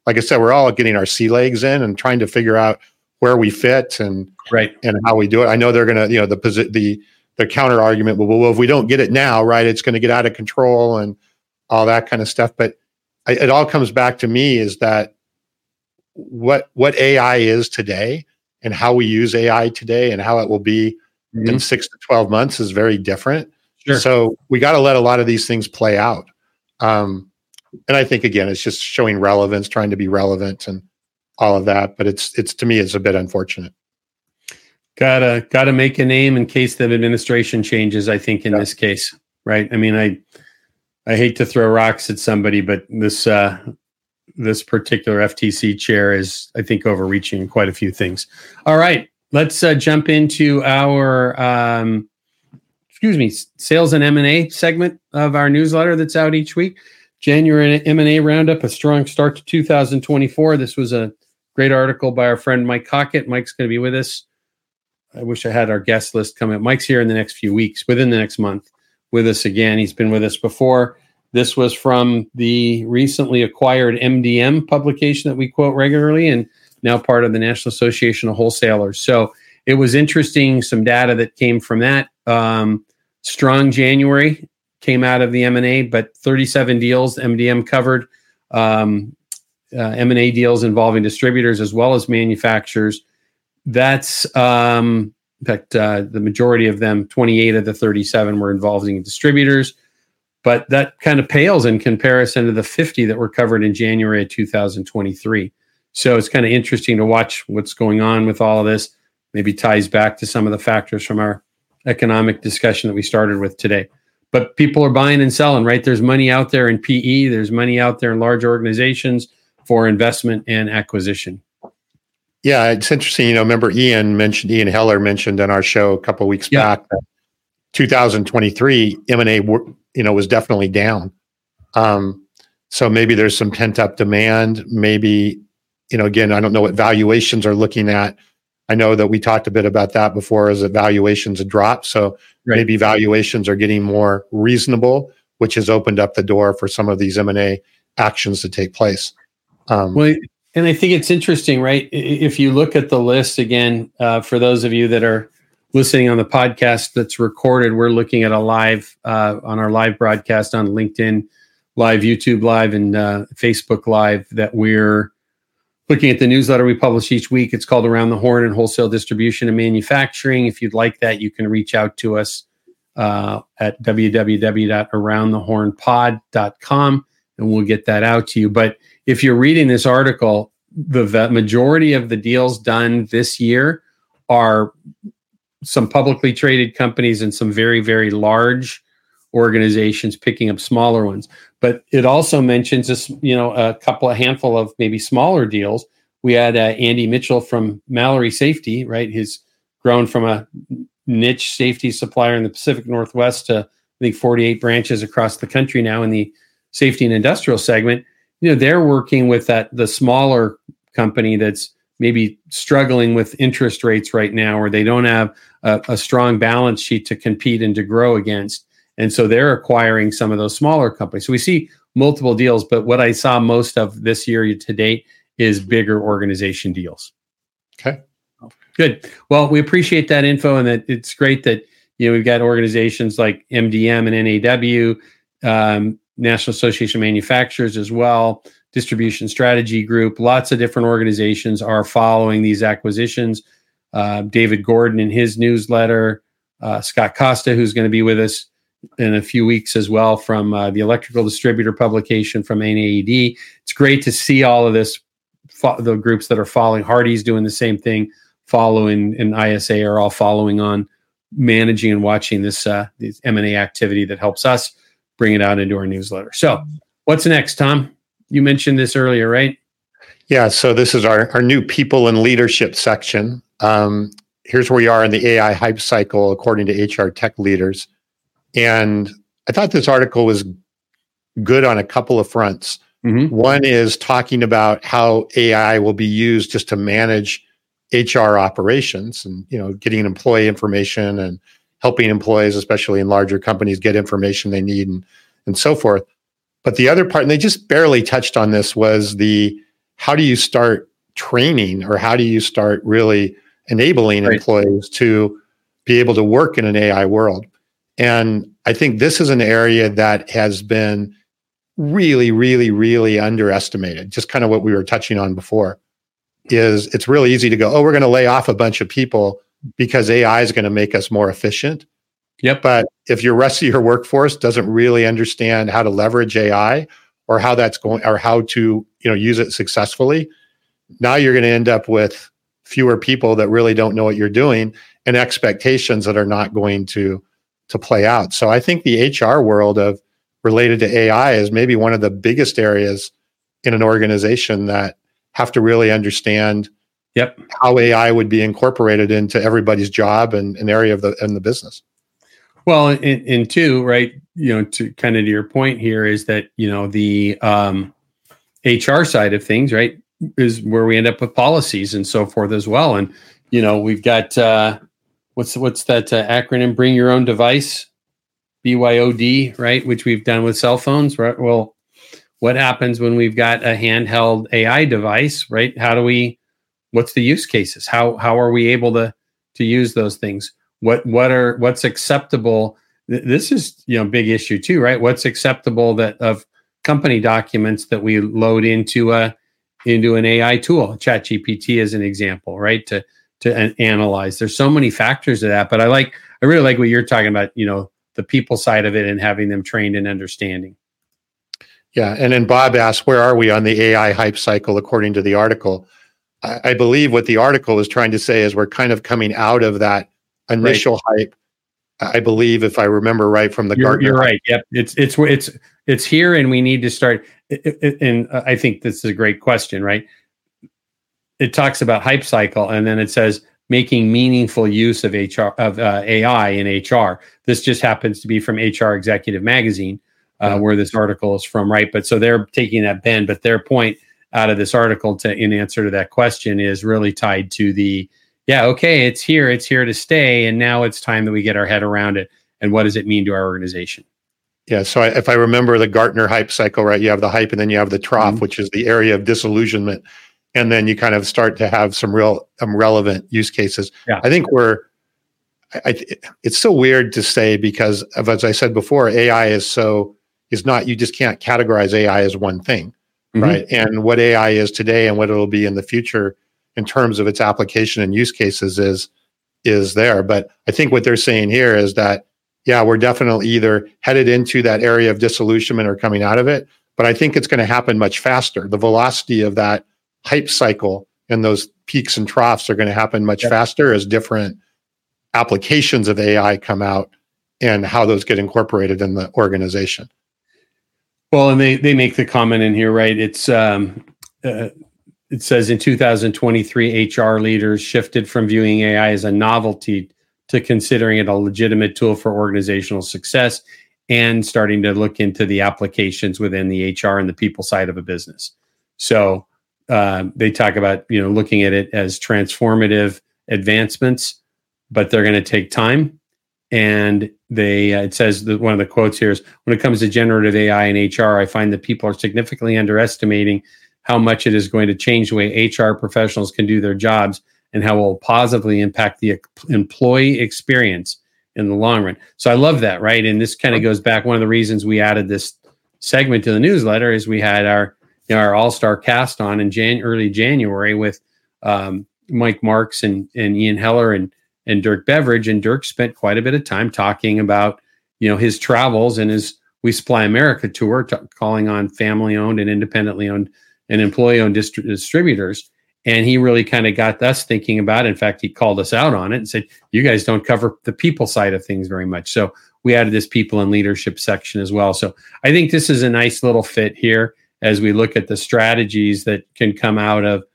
like I said, we're all getting our sea legs in and trying to figure out where we fit and right and how we do it. I know they're going to, you know, the posi- the the counter argument, well, well, if we don't get it now, right, it's going to get out of control and all that kind of stuff. But I, it all comes back to me is that what what A I is today and how we use A I today and how it will be mm-hmm. in six to twelve months is very different. Sure. So we got to let a lot of these things play out. Um, and I think, again, it's just showing relevance, trying to be relevant and all of that. But it's, it's to me, it's a bit unfortunate. Gotta, gotta make a name in case the administration changes, I think, in yeah. this case, right? I mean, I, I hate to throw rocks at somebody, but this, uh, this particular F T C chair is, I think, overreaching quite a few things. All right, let's uh, jump into our, um, excuse me, sales and M and A segment of our newsletter that's out each week. January M and A roundup, a strong start to two thousand twenty-four. This was a great article by our friend Mike Cockett. Mike's going to be with us. I wish I had our guest list coming up. Mike's here in the next few weeks, within the next month, with us again. He's been with us before. This was from the recently acquired M D M publication that we quote regularly and now part of the National Association of Wholesalers. So it was interesting, some data that came from that. Um, strong January came out of the M and A, but thirty-seven deals M D M covered, um, uh, M and A deals involving distributors as well as manufacturers. That's, um, in fact, uh, the majority of them, twenty-eight of the thirty-seven were involving distributors. But that kind of pales in comparison to the fifty that were covered in January of two thousand twenty-three. So it's kind of interesting to watch what's going on with all of this. Maybe ties back to some of the factors from our economic discussion that we started with today. But people are buying and selling, right? There's money out there in P E. There's money out there in large organizations for investment and acquisition. Yeah, it's interesting. You know, remember Ian mentioned, Ian Heller mentioned on our show a couple of weeks yeah. back that two thousand twenty-three M and A, you know, was definitely down. Um, so maybe there's some pent up demand. Maybe, you know, again, I don't know what valuations are looking at. I know that we talked a bit about that before as that valuations had dropped. So right. maybe valuations are getting more reasonable, which has opened up the door for some of these M and A actions to take place. Um, well, and I think it's interesting, right? If you look at the list again, uh, for those of you that are listening on the podcast that's recorded, we're looking at a live uh, on our live broadcast on LinkedIn Live, YouTube Live, and uh, Facebook Live that we're looking at the newsletter we publish each week. It's called Around the Horn in Wholesale Distribution and Manufacturing. If you'd like that, you can reach out to us uh, at w w w dot around the horn pod dot com and we'll get that out to you. But if you're reading this article, the, the majority of the deals done this year are some publicly traded companies and some very, very large organizations picking up smaller ones. But it also mentions this, you know, a couple, a handful of maybe smaller deals. We had uh, Andy Mitchell from Mallory Safety, right? He's grown from a niche safety supplier in the Pacific Northwest to, I think, forty-eight branches across the country now in the safety and industrial segment. You know, they're working with that the smaller company that's maybe struggling with interest rates right now, or they don't have a, a strong balance sheet to compete and to grow against. And so they're acquiring some of those smaller companies. So we see multiple deals, but what I saw most of this year to date is bigger organization deals. Okay. Good. Well, we appreciate that info, and that it's great that, you know, we've got organizations like M D M and N A W, um, National Association of Manufacturers as well, Distribution Strategy Group. Lots of different organizations are following these acquisitions. Uh, David Gordon in his newsletter, uh, Scott Costa, who's going to be with us in a few weeks as well from uh, the Electrical Distributor publication from N A E D. It's great to see all of this, fo- the groups that are following. Hardy's doing the same thing, following, and I S A are all following on managing and watching this, uh, this M and A activity that helps us bring it out into our newsletter. So what's next, Tom? You mentioned this earlier, right? Yeah. So this is our, our new people and leadership section. Um, here's where we are in the A I hype cycle, according to H R tech leaders. And I thought this article was good on a couple of fronts. Mm-hmm. One is talking about how A I will be used just to manage H R operations and, you know, getting employee information and helping employees, especially in larger companies, get information they need and, and so forth. But the other part, and they just barely touched on this, was the how do you start training, or how do you start really enabling right. employees to be able to work in an A I world? And I think this is an area that has been really, really, really underestimated. Just kind of what we were touching on before, is it's really easy to go, oh, we're going to lay off a bunch of people because A I is going to make us more efficient. Yep. But if your rest of your workforce doesn't really understand how to leverage A I, or how that's going, or how to, you know, use it successfully, now you're going to end up with fewer people that really don't know what you're doing, and expectations that are not going to to play out. So I think the H R world of related to A I is maybe one of the biggest areas in an organization that have to really understand yep. how A I would be incorporated into everybody's job and an area of the in the business. Well, and, and two, right, you know, to kind of to your point here is that, you know, the um, H R side of things, right, is where we end up with policies and so forth as well. And, you know, we've got, uh, what's what's that uh, acronym, bring your own device, B Y O D, right, which we've done with cell phones, right? Well, what happens when we've got a handheld A I device, right? How do we, what's the use cases? How how are we able to to use those things? What what are what's acceptable? This is, you know, big issue too, right? What's acceptable that of company documents that we load into a into an A I tool, ChatGPT as an example, right? To to an, analyze. There's so many factors to that, but I like I really like what you're talking about, you know, the people side of it and having them trained and understanding. Yeah, and then Bob asked, where are we on the A I hype cycle according to the article? I, I believe what the article is trying to say is we're kind of coming out of that initial right. hype. I believe, if I remember right from the you're, Gartner. You're right. Yep. It's it's it's it's here, and we need to start. And I think this is a great question, right? It talks about hype cycle, and then it says making meaningful use of H R of uh, A I in H R. This just happens to be from H R Executive Magazine, uh, yeah. where this article is from, right? But so they're taking that bend, but their point out of this article to in answer to that question is really tied to the. Yeah, okay, it's here, it's here to stay, and now it's time that we get our head around it. And what does it mean to our organization? Yeah, so I, if I remember the Gartner hype cycle, right, you have the hype and then you have the trough, mm-hmm. which is the area of disillusionment. And then you kind of start to have some real um, relevant use cases. Yeah. I think we're, I, I, it's so weird to say because, of, as I said before, A I is so, is not, you just can't categorize A I as one thing, mm-hmm. right? And what A I is today and what it'll be in the future in terms of its application and use cases is is there. But I think what they're saying here is that, yeah, we're definitely either headed into that area of disillusionment or coming out of it. But I think it's going to happen much faster. The velocity of that hype cycle and those peaks and troughs are going to happen much yep. faster as different applications of A I come out and how those get incorporated in the organization. Well, and they, they make the comment in here, right? It's, um, uh, It says in two thousand twenty-three, H R leaders shifted from viewing A I as a novelty to considering it a legitimate tool for organizational success and starting to look into the applications within the H R and the people side of a business. So uh, they talk about, you know, looking at it as transformative advancements, but they're going to take time. And they, uh, it says that one of the quotes here is, when it comes to generative A I and H R, I find that people are significantly underestimating how much it is going to change the way H R professionals can do their jobs and how it will positively impact the employee experience in the long run. So I love that, right? And this kind of goes back. One of the reasons we added this segment to the newsletter is we had our, you know, our all-star cast on in Jan- early January with um, Mike Marks and, and Ian Heller and, and Dirk Beveridge. And Dirk spent quite a bit of time talking about, you know, his travels and his We Supply America tour, t- calling on family-owned and independently owned and employee-owned distri- distributors. And he really kind of got us thinking about it. In fact, he called us out on it and said, you guys don't cover the people side of things very much. So we added this people and leadership section as well. So I think this is a nice little fit here as we look at the strategies that can come out of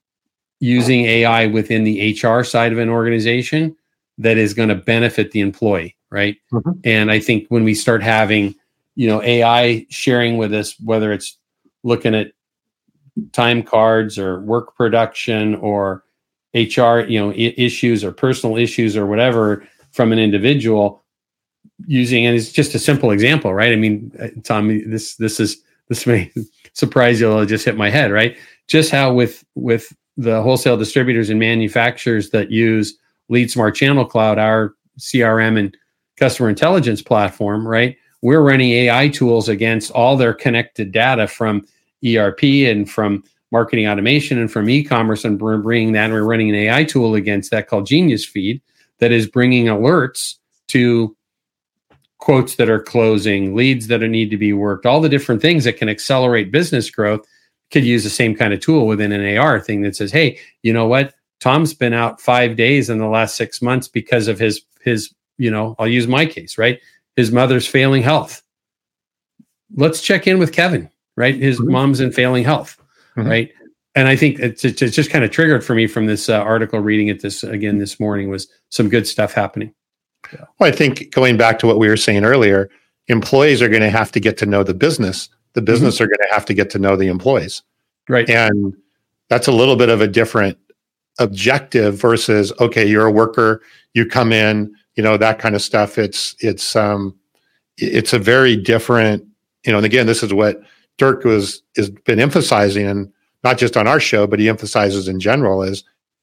using A I within the H R side of an organization that is going to benefit the employee, right? Mm-hmm. And I think when we start having, you know, A I sharing with us, whether it's looking at time cards or work production or H R, you know, I- issues or personal issues or whatever from an individual using, and it's just a simple example, right? I mean, Tom, this, this is, this may surprise you. It'll just hit my head, right? just how with with the wholesale distributors and manufacturers that use LeadSmart Channel Cloud, our C R M and customer intelligence platform, right? We're running A I tools against all their connected data from E R P and from marketing automation and from e-commerce, and we're bringing that, and we're running an A I tool against that called Genius Feed that is bringing alerts to quotes that are closing, leads that are need to be worked, all the different things that can accelerate business growth. Could use the same kind of tool within an A R thing that says, hey, you know what? Tom's been out five days in the last six months because of his, his, you know, I'll use my case, right? His mother's failing health. Let's check in with Kevin, right? His mm-hmm. mom's in failing health, mm-hmm. right? And I think it's, it's just kind of triggered for me from this uh, article, reading it this again this morning, was some good stuff happening. Yeah. Well, I think going back to what we were saying earlier, employees are going to have to get to know the business. The business mm-hmm. are going to have to get to know the employees. Right. And that's a little bit of a different objective versus, okay, you're a worker, you come in, you know, that kind of stuff. It's, it's, um, it's a very different, you know, and again, this is what Dirk was, has been emphasizing, and not just on our show, but he emphasizes in general, is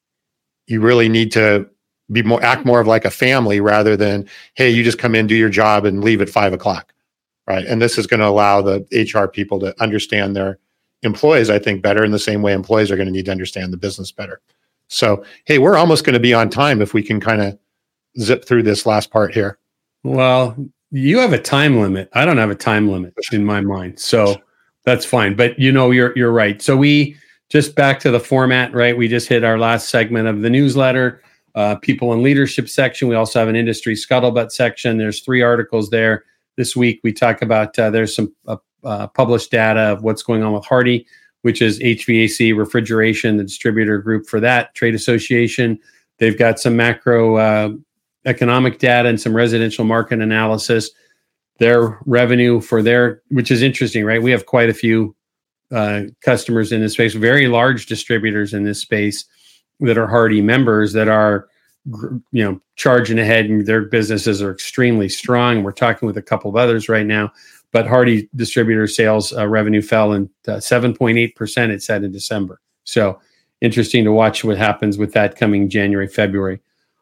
you really need to be more, act more of like a family rather than, hey, you just come in, do your job and leave at five o'clock. Right. And this is going to allow the H R people to understand their employees, I think, better, in the same way employees are going to need to understand the business better. So, hey, we're almost going to be on time if we can kind of zip through this last part here. Well, you have a time limit. I don't have a time limit in my mind. So that's fine. But you know, you're you're right. So we just back to the format, right? We just hit our last segment of the newsletter, uh, people and leadership section. We also have an industry scuttlebutt section. There's three articles there. This week, we talk about, uh, there's some uh, uh, published data of what's going on with Hardie, which is H V A C refrigeration, the distributor group for that trade association. They've got some macro uh, economic data and some residential market analysis. Their revenue for their, which is interesting, right? We have quite a few uh, customers in this space, very large distributors in this space that are Hardie members that are, you know, charging ahead, and their businesses are extremely strong. We're talking with a couple of others right now, but Hardie distributor sales uh, revenue fell in uh, seven point eight percent, it said, in December. So interesting to watch what happens with that coming January, February.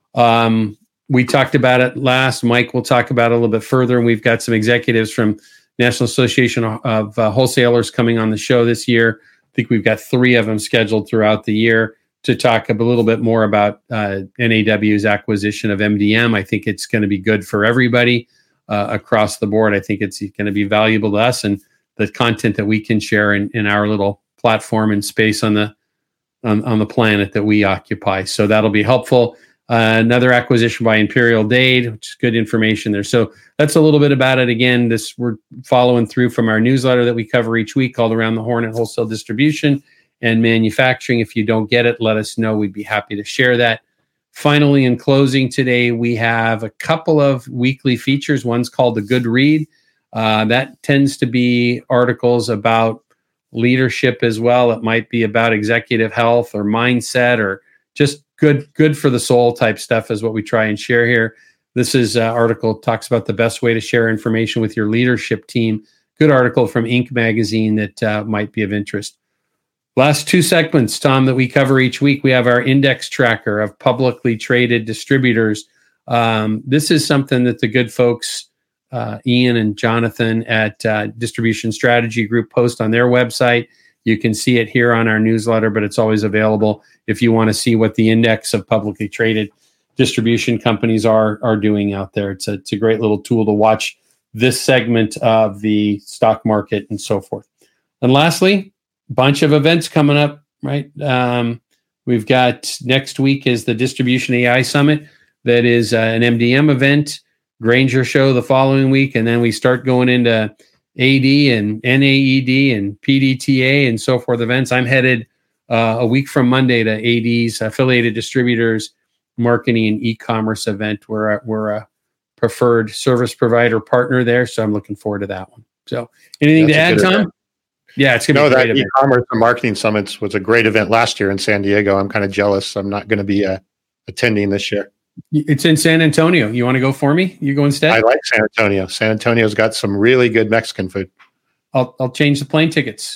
Um, we talked about it last. Mike will talk about it a little bit further, and we've got some executives from National Association of uh, Wholesalers coming on the show this year. I think we've got three of them scheduled throughout the year to talk a little bit more about uh, N A W's acquisition of M D M. I think it's going to be good for everybody uh, across the board. I think it's going to be valuable to us, and the content that we can share in, in our little platform and space on the on, on the planet that we occupy. So that'll be helpful. Uh, another acquisition by Imperial Dade, which is good information there. So that's a little bit about it. Again, this we're following through from our newsletter that we cover each week called Around the Horn at Wholesale Distribution and Manufacturing. If you don't get it, let us know. We'd be happy to share that. Finally, in closing today, we have a couple of weekly features. One's called The Good Read. Uh, that tends to be articles about leadership as well. It might be about executive health or mindset or just good, good for the soul type stuff is what we try and share here. This is an article talks about the best way to share information with your leadership team. Good article from Inc magazine that uh, might be of interest. Last two segments, Tom, that we cover each week, we have our index tracker of publicly traded distributors. Um, this is something that the good folks, uh, Ian and Jonathan at uh, Distribution Strategy Group, post on their website. You can see it here on our newsletter, but it's always available if you want to see what the index of publicly traded distribution companies are, are doing out there. It's a, it's a great little tool to watch this segment of the stock market and so forth. And lastly, bunch of events coming up, right? Um, we've got next week is the Distribution A I Summit. That is uh, an M D M event, Grainger show the following week. And then we start going into A D and N A E D and P D T A and so forth events. I'm headed uh, a week from Monday to A D's, Affiliated Distributors Marketing and E-commerce event. We're a, we're a preferred service provider partner there. So I'm looking forward to that one. So anything That's to add, Tom? Event. Yeah, it's going to no, be a great that event. E-commerce and marketing summits was a great event last year in San Diego. I'm kind of jealous. I'm not going to be uh, attending this year. It's in San Antonio. You want to go for me? You go instead? I like San Antonio. San Antonio's got some really good Mexican food. I'll I'll change the plane tickets.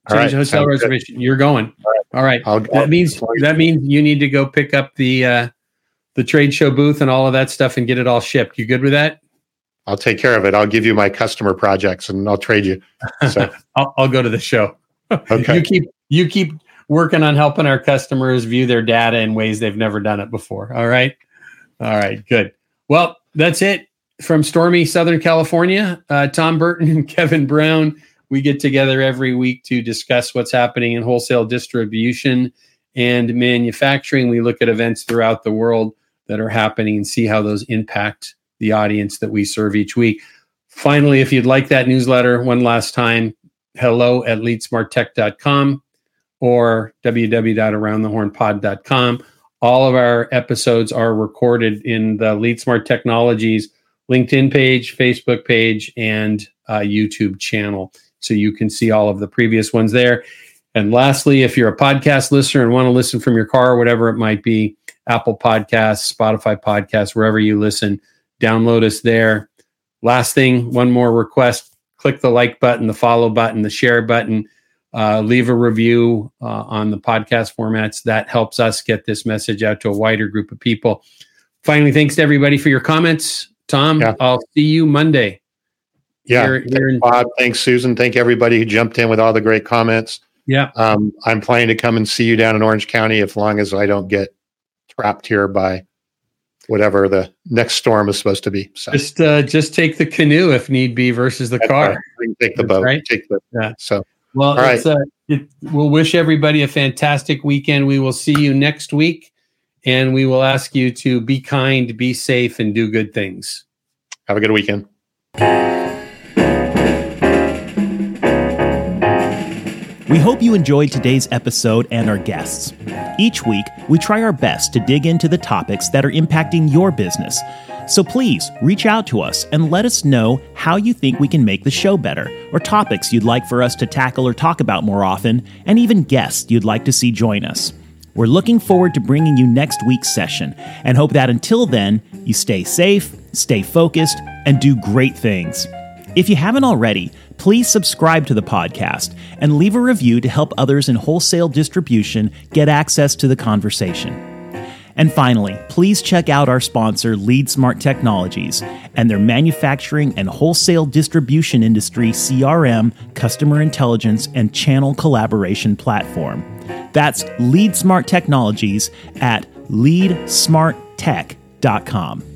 Change right, hotel reservation. Good. You're going. All right. All right. I'll, that I'll, means I'll, that means you need to go pick up the uh, the trade show booth and all of that stuff and get it all shipped. You good with that? I'll take care of it. I'll give you my customer projects and I'll trade you. So I'll, I'll go to the show. Okay. You keep you keep working on helping our customers view their data in ways they've never done it before. All right. All right. Good. Well, that's it from stormy Southern California. Uh, Tom Burton and Kevin Brown. We get together every week to discuss what's happening in wholesale distribution and manufacturing. We look at events throughout the world that are happening and see how those impact the audience that we serve each week. Finally, if you'd like that newsletter one last time, hello at lead smart tech dot com or w w w dot around the horn pod dot com. All of our episodes are recorded in the Lead Smart Technologies LinkedIn page, Facebook page, and uh, YouTube channel. So you can see all of the previous ones there. And lastly, if you're a podcast listener and want to listen from your car, whatever it might be, Apple Podcasts, Spotify Podcasts, wherever you listen, download us there. Last thing, one more request. Click the like button, the follow button, the share button. Uh, leave a review uh, on the podcast formats. That helps us get this message out to a wider group of people. Finally, thanks to everybody for your comments. Tom, yeah. I'll see you Monday. Yeah, here, thanks, here in- Bob. Thanks, Susan. Thank everybody who jumped in with all the great comments. Yeah, um, I'm planning to come and see you down in Orange County as long as I don't get trapped here by whatever the next storm is supposed to be. So just uh, just take the canoe if need be versus the That's car. Right. Take the That's boat. Right? Take the yeah. So well, all it's, right. uh, it, we'll wish everybody a fantastic weekend. We will see you next week, and we will ask you to be kind, be safe, and do good things. Have a good weekend. We hope you enjoyed today's episode and our guests. Each week, we try our best to dig into the topics that are impacting your business. So please reach out to us and let us know how you think we can make the show better, or topics you'd like for us to tackle or talk about more often, and even guests you'd like to see join us. We're looking forward to bringing you next week's session and hope that until then, you stay safe, stay focused, and do great things. If you haven't already, please subscribe to the podcast and leave a review to help others in wholesale distribution get access to the conversation. And finally, please check out our sponsor, Lead Smart Technologies, and their manufacturing and wholesale distribution industry C R M, customer intelligence, and channel collaboration platform. That's Lead Smart Technologies at lead smart tech dot com.